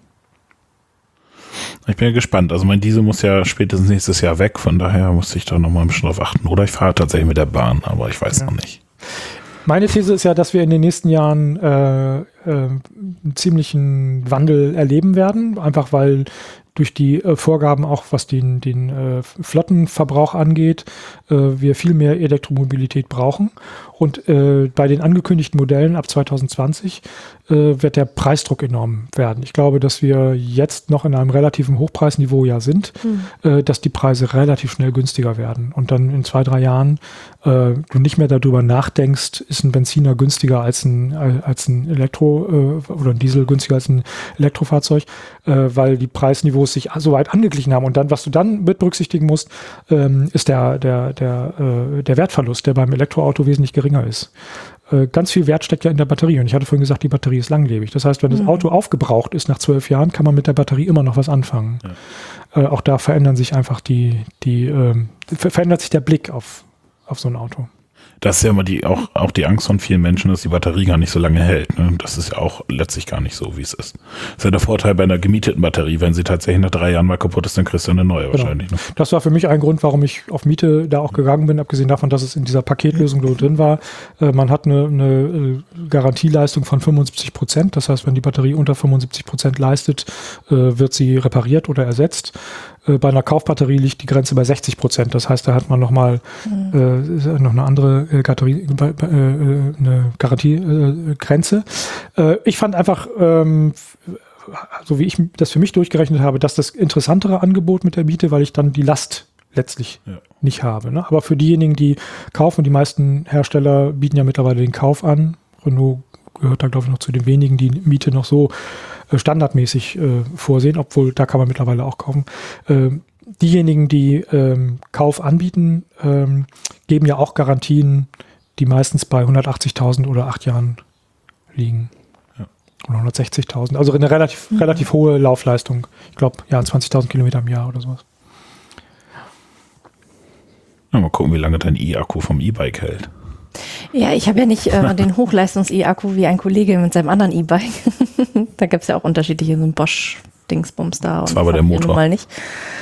Ich bin ja gespannt. Also mein Diesel muss ja spätestens nächstes Jahr weg, von daher muss ich da nochmal ein bisschen drauf achten. Oder ich fahre tatsächlich mit der Bahn, aber ich weiß ja. noch nicht. Meine These ist ja, dass wir in den nächsten Jahren äh, äh, einen ziemlichen Wandel erleben werden, einfach weil durch die äh, Vorgaben auch, was den, den äh, Flottenverbrauch angeht, äh, wir viel mehr Elektromobilität brauchen. Und äh, bei den angekündigten Modellen ab zwanzig zwanzig äh, wird der Preisdruck enorm werden. Ich glaube, dass wir jetzt noch in einem relativen Hochpreisniveau ja sind, mhm. äh, dass die Preise relativ schnell günstiger werden. Und dann in zwei, drei Jahren äh, du nicht mehr darüber nachdenkst, ist ein Benziner günstiger als ein, als ein Elektro äh, oder ein Diesel günstiger als ein Elektrofahrzeug, äh, weil die Preisniveaus sich so weit angeglichen haben. Und dann, was du dann mit berücksichtigen musst, ähm, ist der, der, der, äh, der Wertverlust, der beim Elektroauto wesentlich geringer ist. Äh, ganz viel Wert steckt ja in der Batterie. Und ich hatte vorhin gesagt, die Batterie ist langlebig. Das heißt, wenn das Auto aufgebraucht ist nach zwölf Jahren, kann man mit der Batterie immer noch was anfangen. Ja. Äh, auch da verändern sich einfach die, die äh, verändert sich der Blick auf, auf so ein Auto. Das ist ja immer die, auch, auch die Angst von vielen Menschen, dass die Batterie gar nicht so lange hält. Ne? Das ist ja auch letztlich gar nicht so, wie es ist. Das ist ja der Vorteil bei einer gemieteten Batterie. Wenn sie tatsächlich nach drei Jahren mal kaputt ist, dann kriegst du eine neue genau. wahrscheinlich. Ne? Das war für mich ein Grund, warum ich auf Miete da auch gegangen bin, abgesehen davon, dass es in dieser Paketlösung so drin war. Äh, man hat eine, eine Garantieleistung von fünfundsiebzig Prozent. Das heißt, wenn die Batterie unter fünfundsiebzig Prozent leistet, äh, wird sie repariert oder ersetzt. Bei einer Kaufbatterie liegt die Grenze bei sechzig Prozent. Das heißt, da hat man nochmal mhm. äh, noch eine andere äh, Garantie, äh, eine Garantiegrenze. Äh, ich fand einfach, ähm, so wie ich das für mich durchgerechnet habe, dass das interessantere Angebot mit der Miete, weil ich dann die Last letztlich Ja. nicht habe. Ne? Aber für diejenigen, die kaufen, die meisten Hersteller bieten ja mittlerweile den Kauf an. Renault gehört da, glaube ich, noch zu den wenigen, die Miete noch so äh, standardmäßig äh, vorsehen, obwohl da kann man mittlerweile auch kaufen. Ähm, diejenigen, die ähm, Kauf anbieten, ähm, geben ja auch Garantien, die meistens bei hundertachtzigtausend oder acht Jahren liegen. Ja. Oder hundertsechzigtausend. Also eine relativ, mhm. relativ hohe Laufleistung. Ich glaube, ja, zwanzigtausend Kilometer im Jahr oder sowas. Ja, mal gucken, wie lange dein E-Akku vom E-Bike hält. Ja, ich habe ja nicht äh, den Hochleistungs-E-Akku wie ein Kollege mit seinem anderen E-Bike. Da gibt es ja auch unterschiedliche, so ein Bosch-Dingsbums da. Das war aber der Motor. Mal nicht.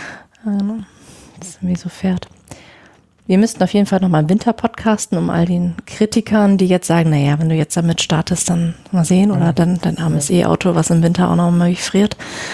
Das ist irgendwie so fährt. Wir müssten auf jeden Fall nochmal im Winter podcasten, um all den Kritikern, die jetzt sagen, naja, wenn du jetzt damit startest, dann mal sehen. Oder dann dein armes E-Auto, was im Winter auch noch mal friert.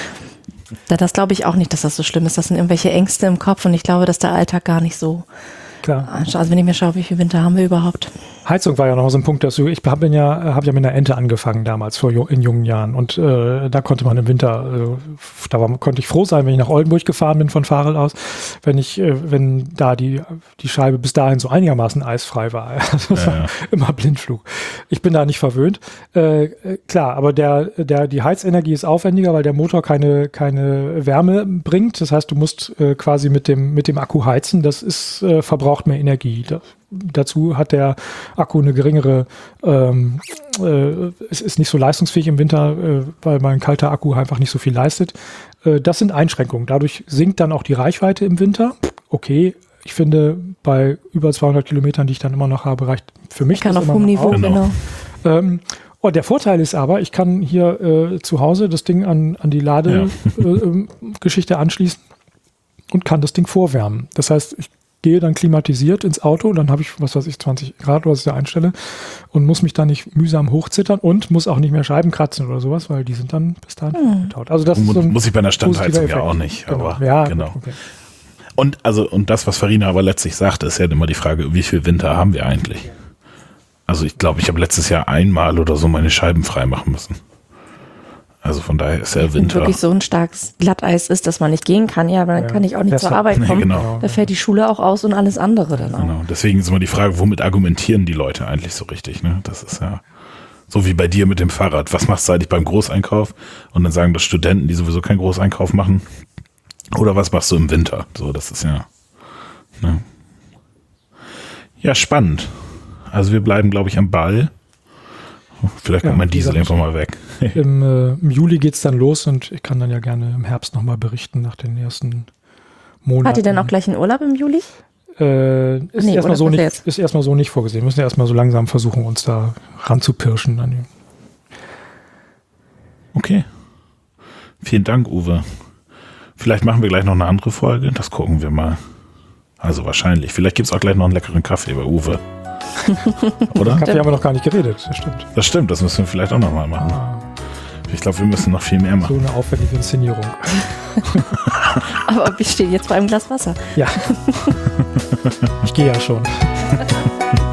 Das glaube ich auch nicht, dass das so schlimm ist. Das sind irgendwelche Ängste im Kopf und ich glaube, dass der Alltag gar nicht so... Klar. Also wenn ich mir schaue, wie viel Winter haben wir überhaupt? Heizung war ja noch so ein Punkt, dass du, ich habe ja, hab ja mit einer Ente angefangen damals vor in jungen Jahren und äh, da konnte man im Winter, äh, da war, konnte ich froh sein, wenn ich nach Oldenburg gefahren bin von Farel aus, wenn ich, äh, wenn da die die Scheibe bis dahin so einigermaßen eisfrei war. Also das Ja, war ja. immer Blindflug. Ich bin da nicht verwöhnt. Äh, äh, klar, aber der der die Heizenergie ist aufwendiger, weil der Motor keine keine Wärme bringt. Das heißt, du musst äh, quasi mit dem mit dem Akku heizen. Das ist äh, verbraucht mehr Energie. Das, Dazu hat der Akku eine geringere, ähm, äh, es ist nicht so leistungsfähig im Winter, äh, weil mein kalter Akku einfach nicht so viel leistet. Äh, das sind Einschränkungen. Dadurch sinkt dann auch die Reichweite im Winter. Okay, ich finde, bei über zweihundert Kilometern, die ich dann immer noch habe, reicht für mich kann das auf immer hohem noch Niveau, aus. genau. Ähm, und der Vorteil ist aber, ich kann hier äh, zu Hause das Ding an, an die Ladegeschichte Ja. äh, anschließen und kann das Ding vorwärmen. Das heißt, ich gehe dann klimatisiert ins Auto, dann habe ich, was weiß ich, zwanzig Grad, was ich da einstelle und muss mich dann nicht mühsam hochzittern und muss auch nicht mehr Scheiben kratzen oder sowas, weil die sind dann bis dahin Hm. getaut. Also das ist Muss, so ein muss ich bei einer Standheizung positiver ja auch Effekt. nicht. Genau. Aber Ja, genau. gut, okay. Und also und das, was Farina aber letztlich sagte, ist ja immer die Frage, wie viel Winter haben wir eigentlich? Also ich glaube, ich habe letztes Jahr einmal oder so meine Scheiben frei machen müssen. Also von daher ist ja Wenn Winter. wirklich so ein starkes Glatteis ist, dass man nicht gehen kann, ja, aber dann Ja. kann ich auch nicht Fährst zur du- Arbeit Nee, kommen. genau. Da fällt die Schule auch aus und alles andere dann auch. Genau. Deswegen ist immer die Frage, womit argumentieren die Leute eigentlich so richtig? Ne? Das ist ja so wie bei dir mit dem Fahrrad. Was machst du eigentlich beim Großeinkauf? Und dann sagen das Studenten, die sowieso keinen Großeinkauf machen. Oder was machst du im Winter? So, das ist ja. Ne? Ja, spannend. Also wir bleiben, glaube ich, am Ball. Vielleicht kommt Ja, mein wie Diesel gesagt, einfach mal weg. Im, äh, im Juli geht es dann los und ich kann dann ja gerne im Herbst nochmal berichten nach den ersten Monaten. Hat ihr denn auch gleich einen Urlaub im Juli? Äh, ist, Nee, erstmal oder so was nicht, jetzt? ist erstmal so nicht vorgesehen. Wir müssen ja erstmal so langsam versuchen, uns da ranzupirschen. An die Okay. Vielen Dank, Uwe. Vielleicht machen wir gleich noch eine andere Folge. Das gucken wir mal. Also wahrscheinlich. Vielleicht gibt es auch gleich noch einen leckeren Kaffee bei Uwe. Oder? Kaffee haben wir noch gar nicht geredet, das stimmt. Das stimmt, das müssen wir vielleicht auch nochmal machen. Ah, Ich glaube, wir müssen noch viel mehr so machen. eine aufwendige Inszenierung. Aber wir stehen jetzt vor einem Glas Wasser. Ja. Ich gehe ja schon.